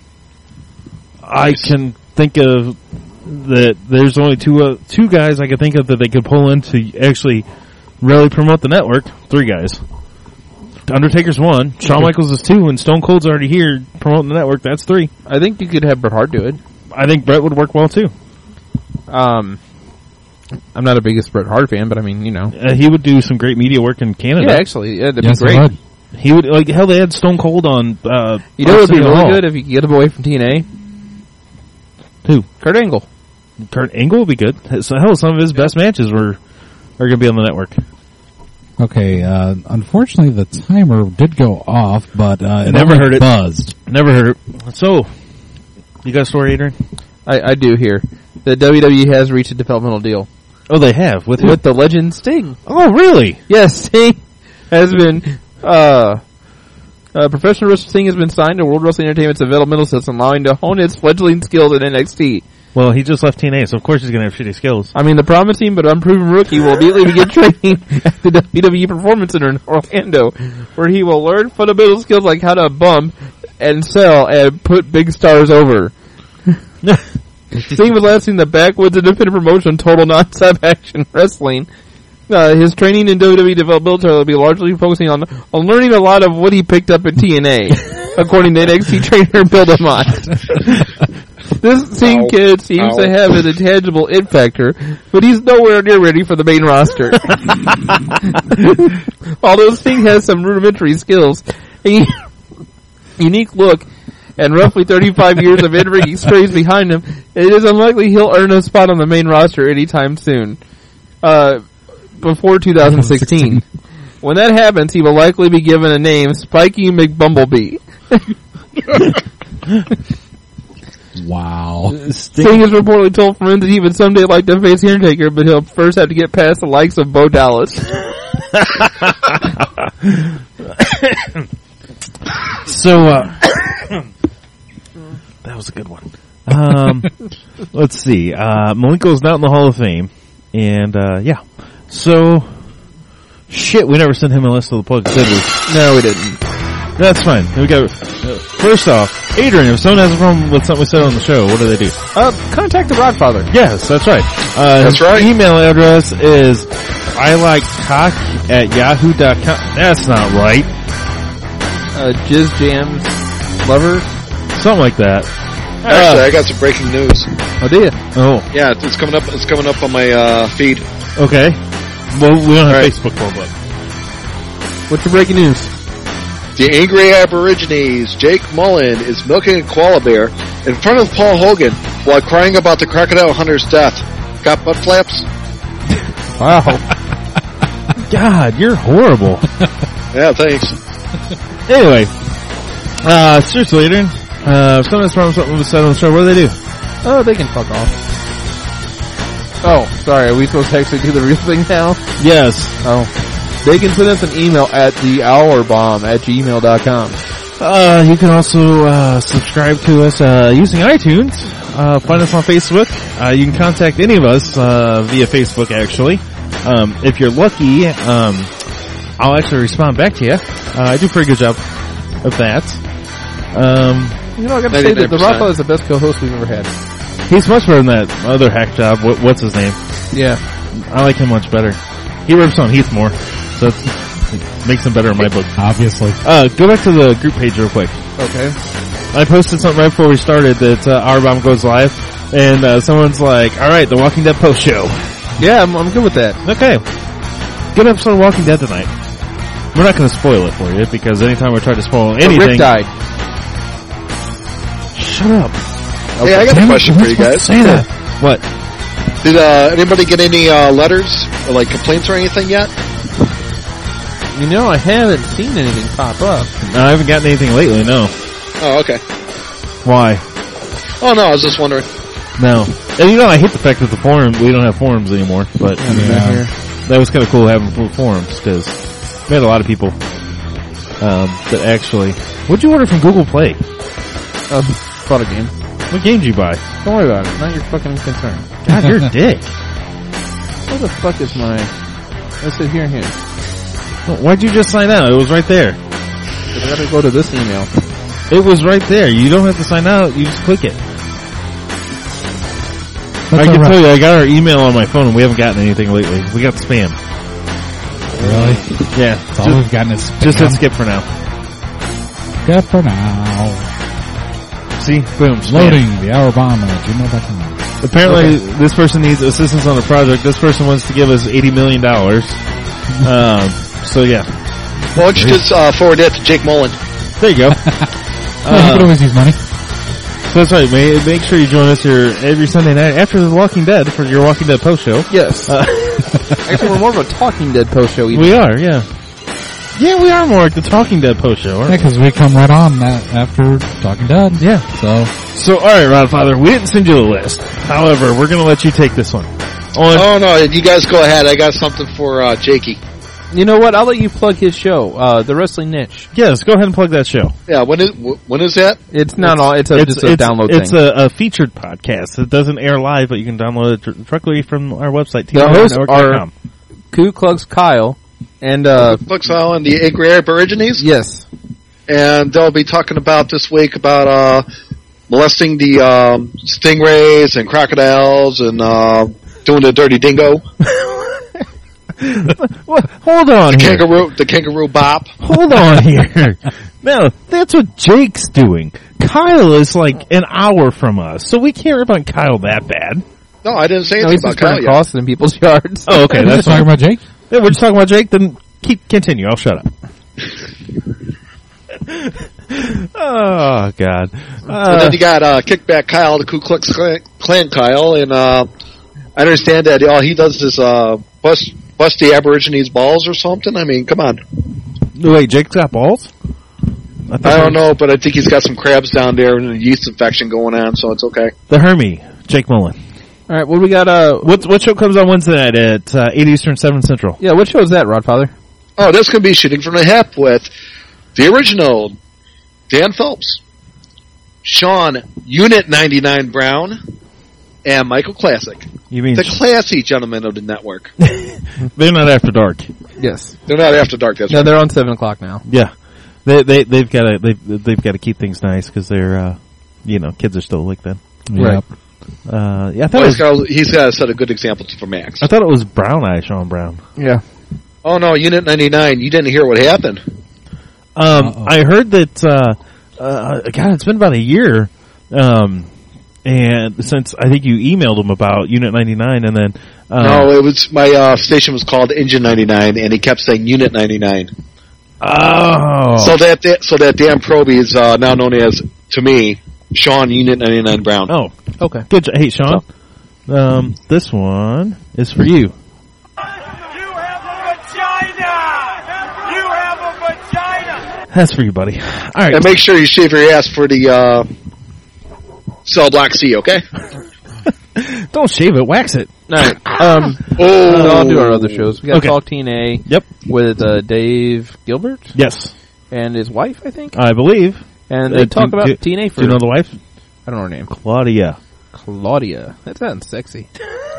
I can think of that there's only two uh, two guys I can think of that they could pull in to actually really promote the network. Three guys. Undertaker's one, Shawn Michaels is two, and Stone Cold's already here promoting the network. That's three. I think you could have Bret Hart do it. I think Bret would work well too. Um, I'm not a biggest Bret Hart fan, but I mean, you know. Uh, he would do some great media work in Canada. Yeah, actually, yeah, that'd Yes, be it great. would. He would, like, hell, they had Stone Cold on, uh, You know what would be Arsenio really Hall. good if you could get him away from T N A? Who? Kurt Angle. Kurt Angle would be good. So, hell, some of his best matches were, are gonna be on the network. Okay, uh, unfortunately the timer did go off, but, uh, it Never only heard it. buzzed. Never heard it. So, you got a story, Adrian? I, I do here. The W W E has reached a developmental deal Oh, they have. With who? with the legend Sting. Oh, really? Yes, Sting has been, uh, uh, professional wrestling Sting has been signed to World Wrestling Entertainment's developmental system, allowing to hone its fledgling skills in N X T. Well, he just left T N A, so of course he's gonna have shitty skills. I mean, the promising but unproven rookie will immediately begin training at the W W E Performance Center in Orlando, where he will learn fundamental skills like how to bump and sell and put big stars over. Sting was last seen in the Backwoods Independent Promotion Total Non-Stop Action Wrestling. Uh, his training in W W E developmental will be largely focusing on on learning a lot of what he picked up in T N A, according to N X T trainer Bill DeMott. This Sting Ow. kid seems Ow. to have an intangible it factor, but he's nowhere near ready for the main roster. Although Sting has some rudimentary skills, a unique look, and roughly thirty-five years of in-ring experience behind him, it is unlikely he'll earn a spot on the main roster anytime soon. Uh, before two thousand sixteen. When that happens, he will likely be given a name, Spiky McBumblebee. Wow. Sting has reportedly told friends that he would someday like to face The Undertaker, but he'll first have to get past the likes of Bo Dallas. So, uh, that was a good one. Um, let's see. Uh, Malenko's not in the Hall of Fame. And, uh, yeah. So, shit, we never sent him a list of the plugs, did we? No, we didn't. That's fine. We got, uh, first off, Adrian, if someone has a problem with something we said on the show, what do they do? Uh, contact the Rodfather. Yes, that's right. Uh, That's his right. email address is I like cock at yahoo dot com. That's not right. Uh, Jizz Jams Lover. Something like that. Actually, I got some breaking news. Oh, do you? Oh, Yeah, it's coming up. It's coming up on my uh, feed. okay. Well, we don't have All right. Facebook for it. What's your breaking news? The Angry Aborigines, Jake Mullen, is milking a koala bear in front of Paul Hogan while crying about the crocodile hunter's death. Got butt flaps? Wow. God, you're horrible. Yeah, thanks. Anyway, uh, seriously, Adrian, uh, if someone has problems with something we said on the show, what do they do? Oh, they can fuck off. Oh, sorry, are we supposed to actually do the real thing now? Yes. Oh. They can send us an email at the hour bomb at gmail dot com. Uh, you can also, uh, subscribe to us, uh, using iTunes. Uh, find us on Facebook. Uh, you can contact any of us, uh, via Facebook, actually. Um, if you're lucky, um, I'll actually respond back to you. Uh, I do a pretty good job of that. Um, You know, I gotta say that the ninety-nine percent. Rodfather is the best co-host we've ever had. he's much better than that other hack job. What, what's his name? Yeah. I like him much better. He rips on Heath more, so it makes him better in my book. Obviously. Uh, go back to the group page real quick. Okay. I posted something right before we started that uh, Our Bomb goes live, and uh, someone's like, alright, The Walking Dead post show. Yeah, I'm, I'm good with that. Okay. Good episode of Walking Dead tonight. We're not going to spoil it for you, because anytime we try to spoil But anything... Rick died. Shut up. Hey, I got Damn a it, question we're for you supposed to guys. Say that. What? Did uh, anybody get any uh, letters or like complaints or anything yet? You know, I haven't seen anything pop up. No, I haven't gotten anything lately, no. Oh, okay. Why? Oh no, I was just wondering. No. And you know, I hate the fact that the forum, we don't have forums anymore, but Yeah. that was kind of cool having full forums, because we had a lot of people um, that actually... What'd you order from Google Play? Uh, bought a game. What game did you buy? Don't worry about it. Not your fucking concern. God, you're a dick. Where the fuck is my... Let's sit here and here. Well, why'd you just sign out? It was right there. I gotta go to this email. It was right there. You don't have to sign out. You just click it. That's I can all right. tell you, I got our email on my phone and we haven't gotten anything lately. We got spam. Really? Yeah. That's all Just, we've gotten is just hit spam. skip for now. Good for now. See? Boom. Spam. Loading the hour bomb at gmail dot com. Apparently, this person needs assistance on the project. This person wants to give us eighty million dollars. um, so yeah. Why don't you just uh, forward that to Jake Mullen? There you go. Well, you could Uh, always use money. so that's right. Make, make sure you join us here every Sunday night after The Walking Dead for your Walking Dead post show. Yes. Uh, Actually, we're more of a Talking Dead post show. Even. we are, yeah. Yeah, we are more like the Talking Dead post show, aren't Yeah, we? because we come right on that after Talking Dead. Yeah. So, So, alright, Rodfather, we didn't send you the list. However, we're going to let you take this one. On, Oh no, you guys go ahead. I got something for uh, Jakey. You know what? I'll let you plug his show, uh, The Wrestling Niche. Yes, go ahead and plug that show. Yeah, when is wh- when is that? It's not all. It's, a, just a it's, download it's thing. a, a featured podcast. It doesn't air live, but you can download it dir- directly from our website, The hosts T R network dot com. Ku Klux Kyle and uh, Books and the Angry Aborigines, yes, and they'll be talking about this week about uh, molesting the um, stingrays and crocodiles and uh, doing the dirty dingo. Well, hold on The here. kangaroo, the kangaroo bop. Hold on here. No, that's what Jake's doing. Kyle is like an hour from us, so we can't rip on Kyle that bad. No, I didn't say No, anything he's about just Kyle burning yet. crosses in people's yards. Oh, okay. That's That's talking fine. about Jake. Yeah, we're just talking about Jake. Then keep continue. I'll shut up. Oh God. And Uh, then you got uh, Kickback Kyle, the Ku Klux Klan, Klan Kyle, and uh, I understand that all he does is uh, bust bust the Aborigines' balls or something. I mean, come on. wait, Jake's got balls? I, thought I don't he- know, but I think he's got some crabs down there and a yeast infection going on, so it's okay. The Hermie, Jake Mullen. All right, what do we got? Uh, What what show comes on Wednesday night at uh, eight Eastern, seven Central? yeah, what show is that, Rodfather? Oh, that's going to be Shooting from the Hip with the original Dan Phelps, Sean Unit ninety-nine Brown, and Michael Classic, You mean the classy gentlemen of the network. they're not after dark? Yes. They're not after dark. That's No, right. they're on seven o'clock now. Yeah, they they they've got to they've they've got to keep things nice because they're uh, you know kids are still awake then. Yep. Uh, yeah, I thought Well, it he's was, got he's got to set a good example for Max. I thought it was Brown Eye Sean Brown. Yeah. Oh no, Unit ninety-nine. You didn't hear what happened. Um, Uh-oh. I heard that, uh, uh, God, it's been about a year, um, and since I think you emailed him about Unit ninety-nine, and then, um, No, it was my uh, station was called Engine ninety-nine, and he kept saying Unit ninety-nine. oh, So that, that so that Dan Proby is uh, now known as, to me, Sean Unit ninety-nine Brown. oh, Okay. good, jo- hey, Sean, um, this one is for you. You have a vagina! You have a vagina! That's for you, buddy. All right. And make sure you shave your ass for the uh, Cell Block C, okay? Don't shave it, wax it. All right. Um, Oh, so I'll do our other shows. We got Okay. Talk T N A Yep. with uh, Dave Gilbert Yes, and his wife, I think. I believe. And Uh, they talk do- about do- T N A for, Do you know the wife? I don't know her name. Claudia. Claudia. That sounds sexy.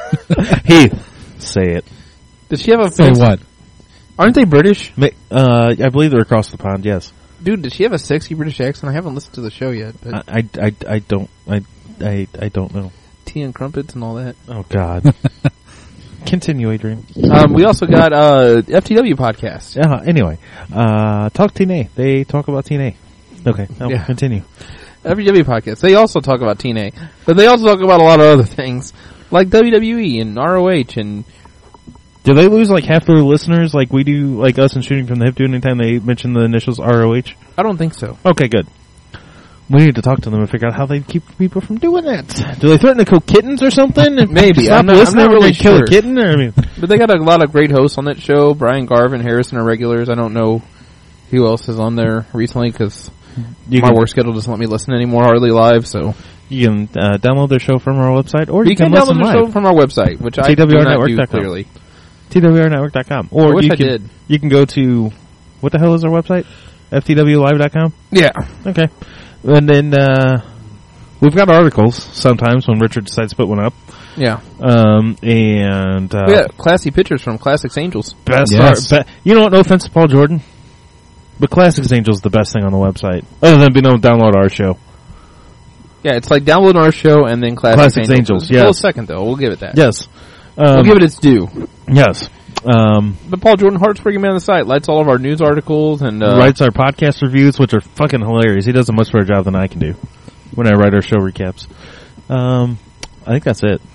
Heath, say it. Does she have a Say what? Aren't they British? Ma- Uh, I believe they're across the pond. Yes. Dude, does she have a sexy British accent? I haven't listened to the show yet, but I, I, I, I don't. I, I, I don't know. tea and crumpets and all that. Oh God. Continue, Adrian. Um, we also got uh, F T W podcast. Uh, anyway, uh, talk T N A. They talk about T N A. Okay, now Yeah. continue. F T W podcast. They also talk about T N A, but they also talk about a lot of other things like W W E and R O H and Do they lose like half their listeners like we do, like us in Shooting from the Hip do anytime they mention the initials R O H? I don't think so. Okay, good. We need to talk to them and figure out how they keep people from doing that. Do they threaten to kill kittens or something? If Maybe. Stop I'm not- I'm listening, not we're really gonna kill sure. a kitten? Or, I mean, But they got a lot of great hosts on that show. Brian Garvin, Harrison are regulars. I don't know who else is on there recently because you my can, work schedule doesn't let me listen anymore hardly live. So you can uh, download their show from our website, or you, you, can, can, download listen the live. show from our website, which I T do W R not network do dot com. clearly. T W R network dot com. I Or wish you I can, did. you can go to, what the hell is our website? F T W live dot com? Yeah. Okay. And then, uh, we've got articles sometimes when Richard decides to put one up. Yeah. Um, and, uh, We got classy pictures from Classics Angels. best Yes. art, be- you know what, no offense to Paul Jordan, but Classics Angels is the best thing on the website. Other than being able to download our show. Yeah, it's like download our show and then Classics, Classics Angels. Angels, It's a little yes. second though. We'll give it that. Yes. Um, We'll give it its due. yes. Um, But Paul Jordan Hart's bringing me on the site. Lights all of our news articles and uh, writes our podcast reviews, which are fucking hilarious. He does a much better job than I can do when I write our show recaps. Um, I think that's it.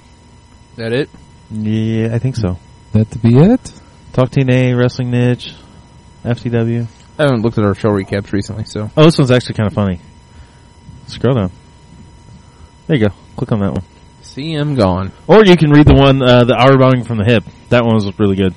Is that it? Yeah, I think so. That to be it? Talk T N A, Wrestling Niche, F T W. I haven't looked at our show recaps recently, so Oh, this one's actually kind of funny. Scroll down. There you go. Click on that one. see him gone. Or you can read the one, uh, the hour bounding from the hip. That one was really good.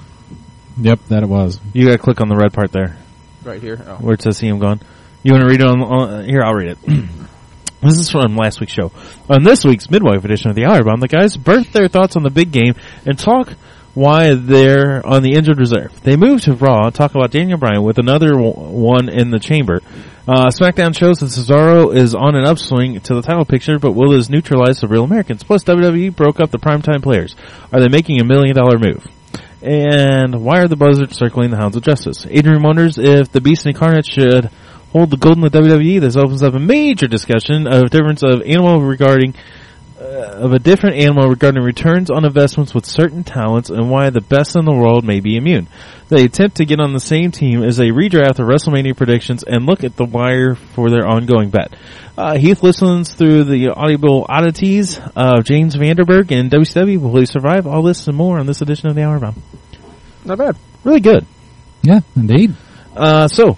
Yep, that it was. You gotta click on the red part there, Right here. Oh. where it says see him gone. You wanna read it on, on here, I'll read it. This is from last week's show. On this week's midwife edition of the Hour Bomb, the guys birth their thoughts on the big game and talk why they're on the injured reserve. They move to Raw, talk about Daniel Bryan with another w- one in the chamber. Uh, SmackDown shows that Cesaro is on an upswing to the title picture, but will this neutralize the real Americans? Plus, W W E broke up the primetime players. Are they making a million dollar move? And why are the buzzards circling the Hounds of Justice? Adrian wonders if the Beast Incarnate should hold the gold in the W W E. This opens up a major discussion of difference of animal regarding uh, of a different animal regarding returns on investments with certain talents and why the best in the world may be immune. They attempt to get on the same team as they redraft the WrestleMania predictions and look at the wire for their ongoing bet. Uh, Heath listens through the audible oddities of James Vanderberg and W C W. Will he survive? All this and more on this edition of the Hour Bomb. Not bad. Really good. Yeah, indeed. Uh, so,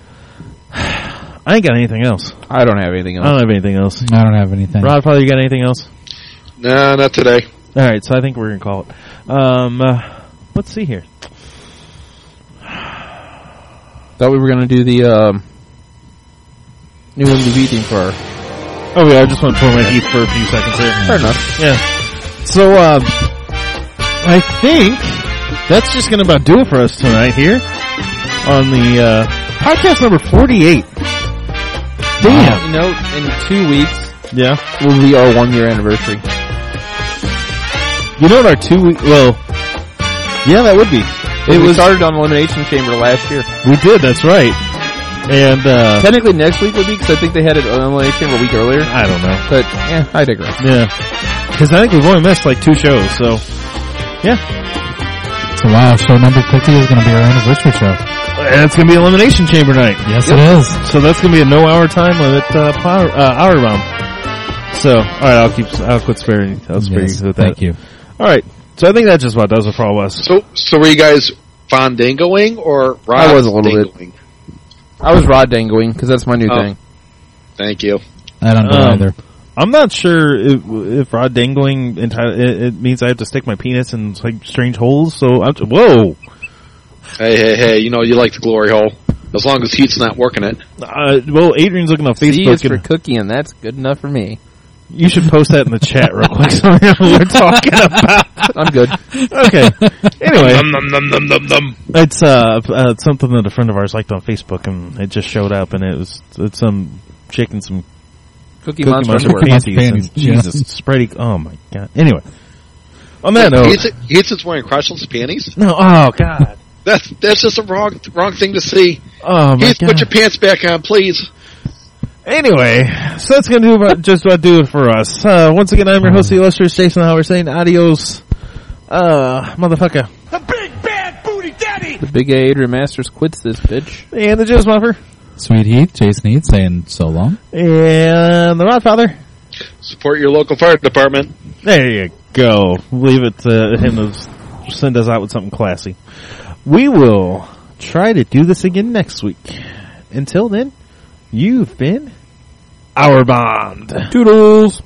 I ain't got anything else. I don't have anything else. I don't have anything else. I don't have anything. Rod, Father, you got anything else? Nah, not today. All right, so I think we're going to call it. Um, uh, let's see here. Thought we were going to do the um, new M V P theme for our... Oh, yeah, I just want to torment Heath for a few seconds here. Fair enough. Yeah. So, um, I think that's just going to about do it for us tonight here on the uh, podcast number forty-eight. Damn. You know, in two weeks Yeah. will be our one-year anniversary. You know what our two week, well, yeah, that would be. It It we was, started on Elimination Chamber last year. we did, that's right. And, uh, Technically next week would be, because I think they had it on Elimination Chamber a week earlier. I don't know. But, yeah, I digress. Yeah. Because I think we've only missed like two shows, so, yeah. So wow, show number fifty is going to be our anniversary show. And it's going to be Elimination Chamber night. Yes, it is. So that's going to be a no hour time limit, uh, power, uh, hour bomb. So, alright, I'll keep, I'll quit sparing, I'll spare Yes, you with that. thank you. Alright, so I think that just about does it for all of us. So, so were you guys Fandangoing or Rod I was a little bit. Dangoing? I was Rod Dangoing, because that's my new Oh. thing. Thank you. I don't know Um, either. I'm not sure if, if rod dangling enti- it, it means I have to stick my penis in like strange holes. So I'm, whoa, Hey, hey, hey, you know you like the glory hole. As long as Heat's not working it. uh, well, Adrian's looking on C is Facebook, for and cookie, and that's good enough for me. you should post that in the chat real quick. So we know what we're talking about. I'm good. Okay. Anyway, Num, num, num, num, num, num. it's uh, uh it's something that a friend of ours liked on Facebook, and it just showed up, and it was it's some chick and some Cookie, Cookie Monster Monster underwear. panties. Panties, and yeah. Jesus, spready. Oh my god. Anyway, on that note, Heat's, Heat's is wearing crotchless panties? no. Oh god. That's that's just a wrong wrong thing to see. Oh my Heath, god. put your pants back on, please. Anyway, so that's going to do about, just about do it for us. Uh, once again, I'm your host, the illustrious Jason Howard, saying adios, uh, motherfucker. The big bad booty daddy! The big A Adrian Masters quits this bitch. And the Jizz Muffer. Sweet Heath, Jason Heath saying so long. And the Rodfather. Support your local fire department. There you go. Leave it to him to send us out with something classy. We will try to do this again next week. Until then, you've been our bond. Toodles!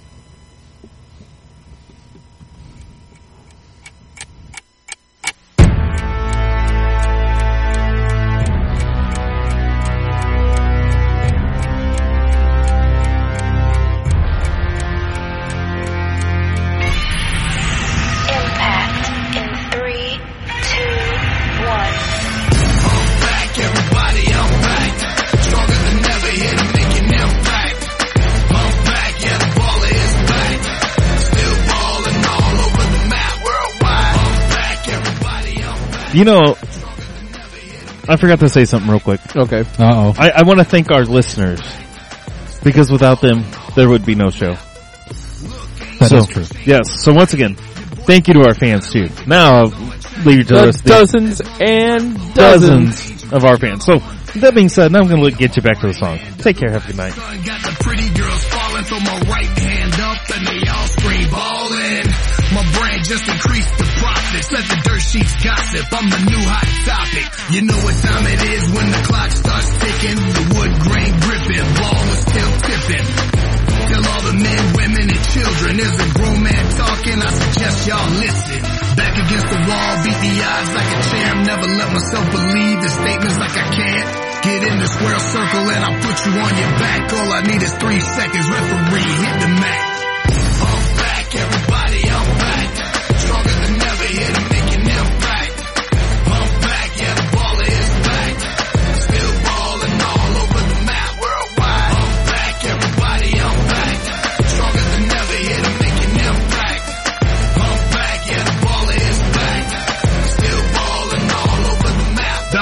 Impact in three, two, one. I'm back, everybody, I'm back. Stronger than ever, here to make an impact. I'm back, yeah, the baller is back. Still balling all over the map, worldwide. I'm back, everybody, I'm back. You know, I forgot to say something real quick. Okay. Uh oh. I, I want to thank our listeners, because without them, there would be no show. That so, is true. Yes. So once again, thank you to our fans too. Now, I'll leave you to the The rest of the dozens and dozens. dozens of our fans. So that being said, now I'm going to get you back to the song. Take care. Have a good night. Son got the pretty girls falling, throw my right hand up and they all scream ballin'. My brain just increased the profits, let the dirt sheets gossip, I'm the new hot topic. You know what time it is when the clock starts ticking, the wood grain gripping, ball is still tipping. Tell all the men, women, and children, there's a grown man talking, I suggest y'all listen. Back against the wall, beat the odds like a champ, never let myself believe the statements like I can't. Get in the square circle and I'll put you on your back, all I need is three seconds, referee, hit the mat. I'm back, everybody, I'm back. Stronger than ever, here to make an impact. I'm back, yeah, the baller is back. Still balling all over the map, worldwide. I'm back, everybody, I'm back. Stronger than ever, here to make an impact. I'm back, yeah, the baller is back. Still balling all over the map. Bound for glory.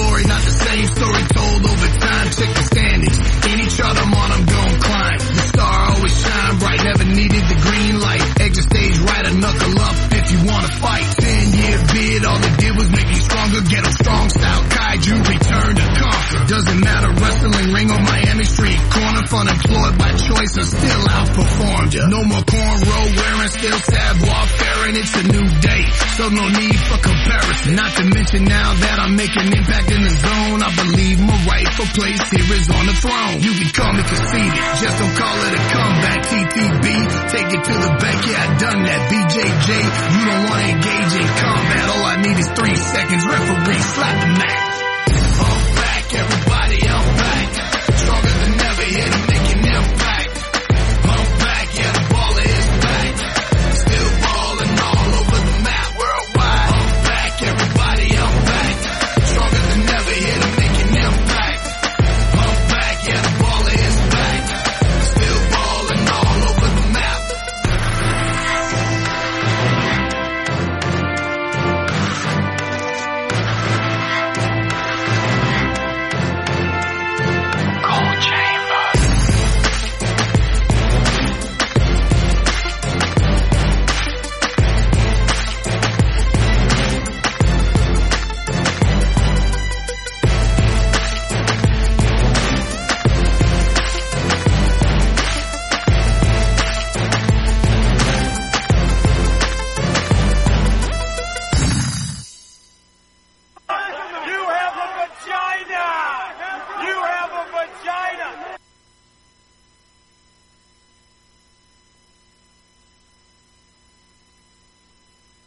story, not the same story told over time. Check the standings. Any chart I'm on, I'm gon' climb. The star always shine bright, never needed the green light. Exit stage right, a knuckle up if you wanna fight. Ten year bid, all it did was make me stronger. Get a strong style, kaiju, return to conquer. Doesn't matter, wrestling ring on Miami Street corner. Fun employed by choice and still outperformed ya. No more cornrow wearing, still savoir faire, and it's a new day, so no need for comparison. Not to mention now that I'm making impact in the zone, I believe my rightful place here is on the throne. You can call me conceited, just don't call it a comeback. T T B, take it to the bank, yeah I done that. B J J, you don't wanna engage in combat, all I need is three seconds, referee slap the mat.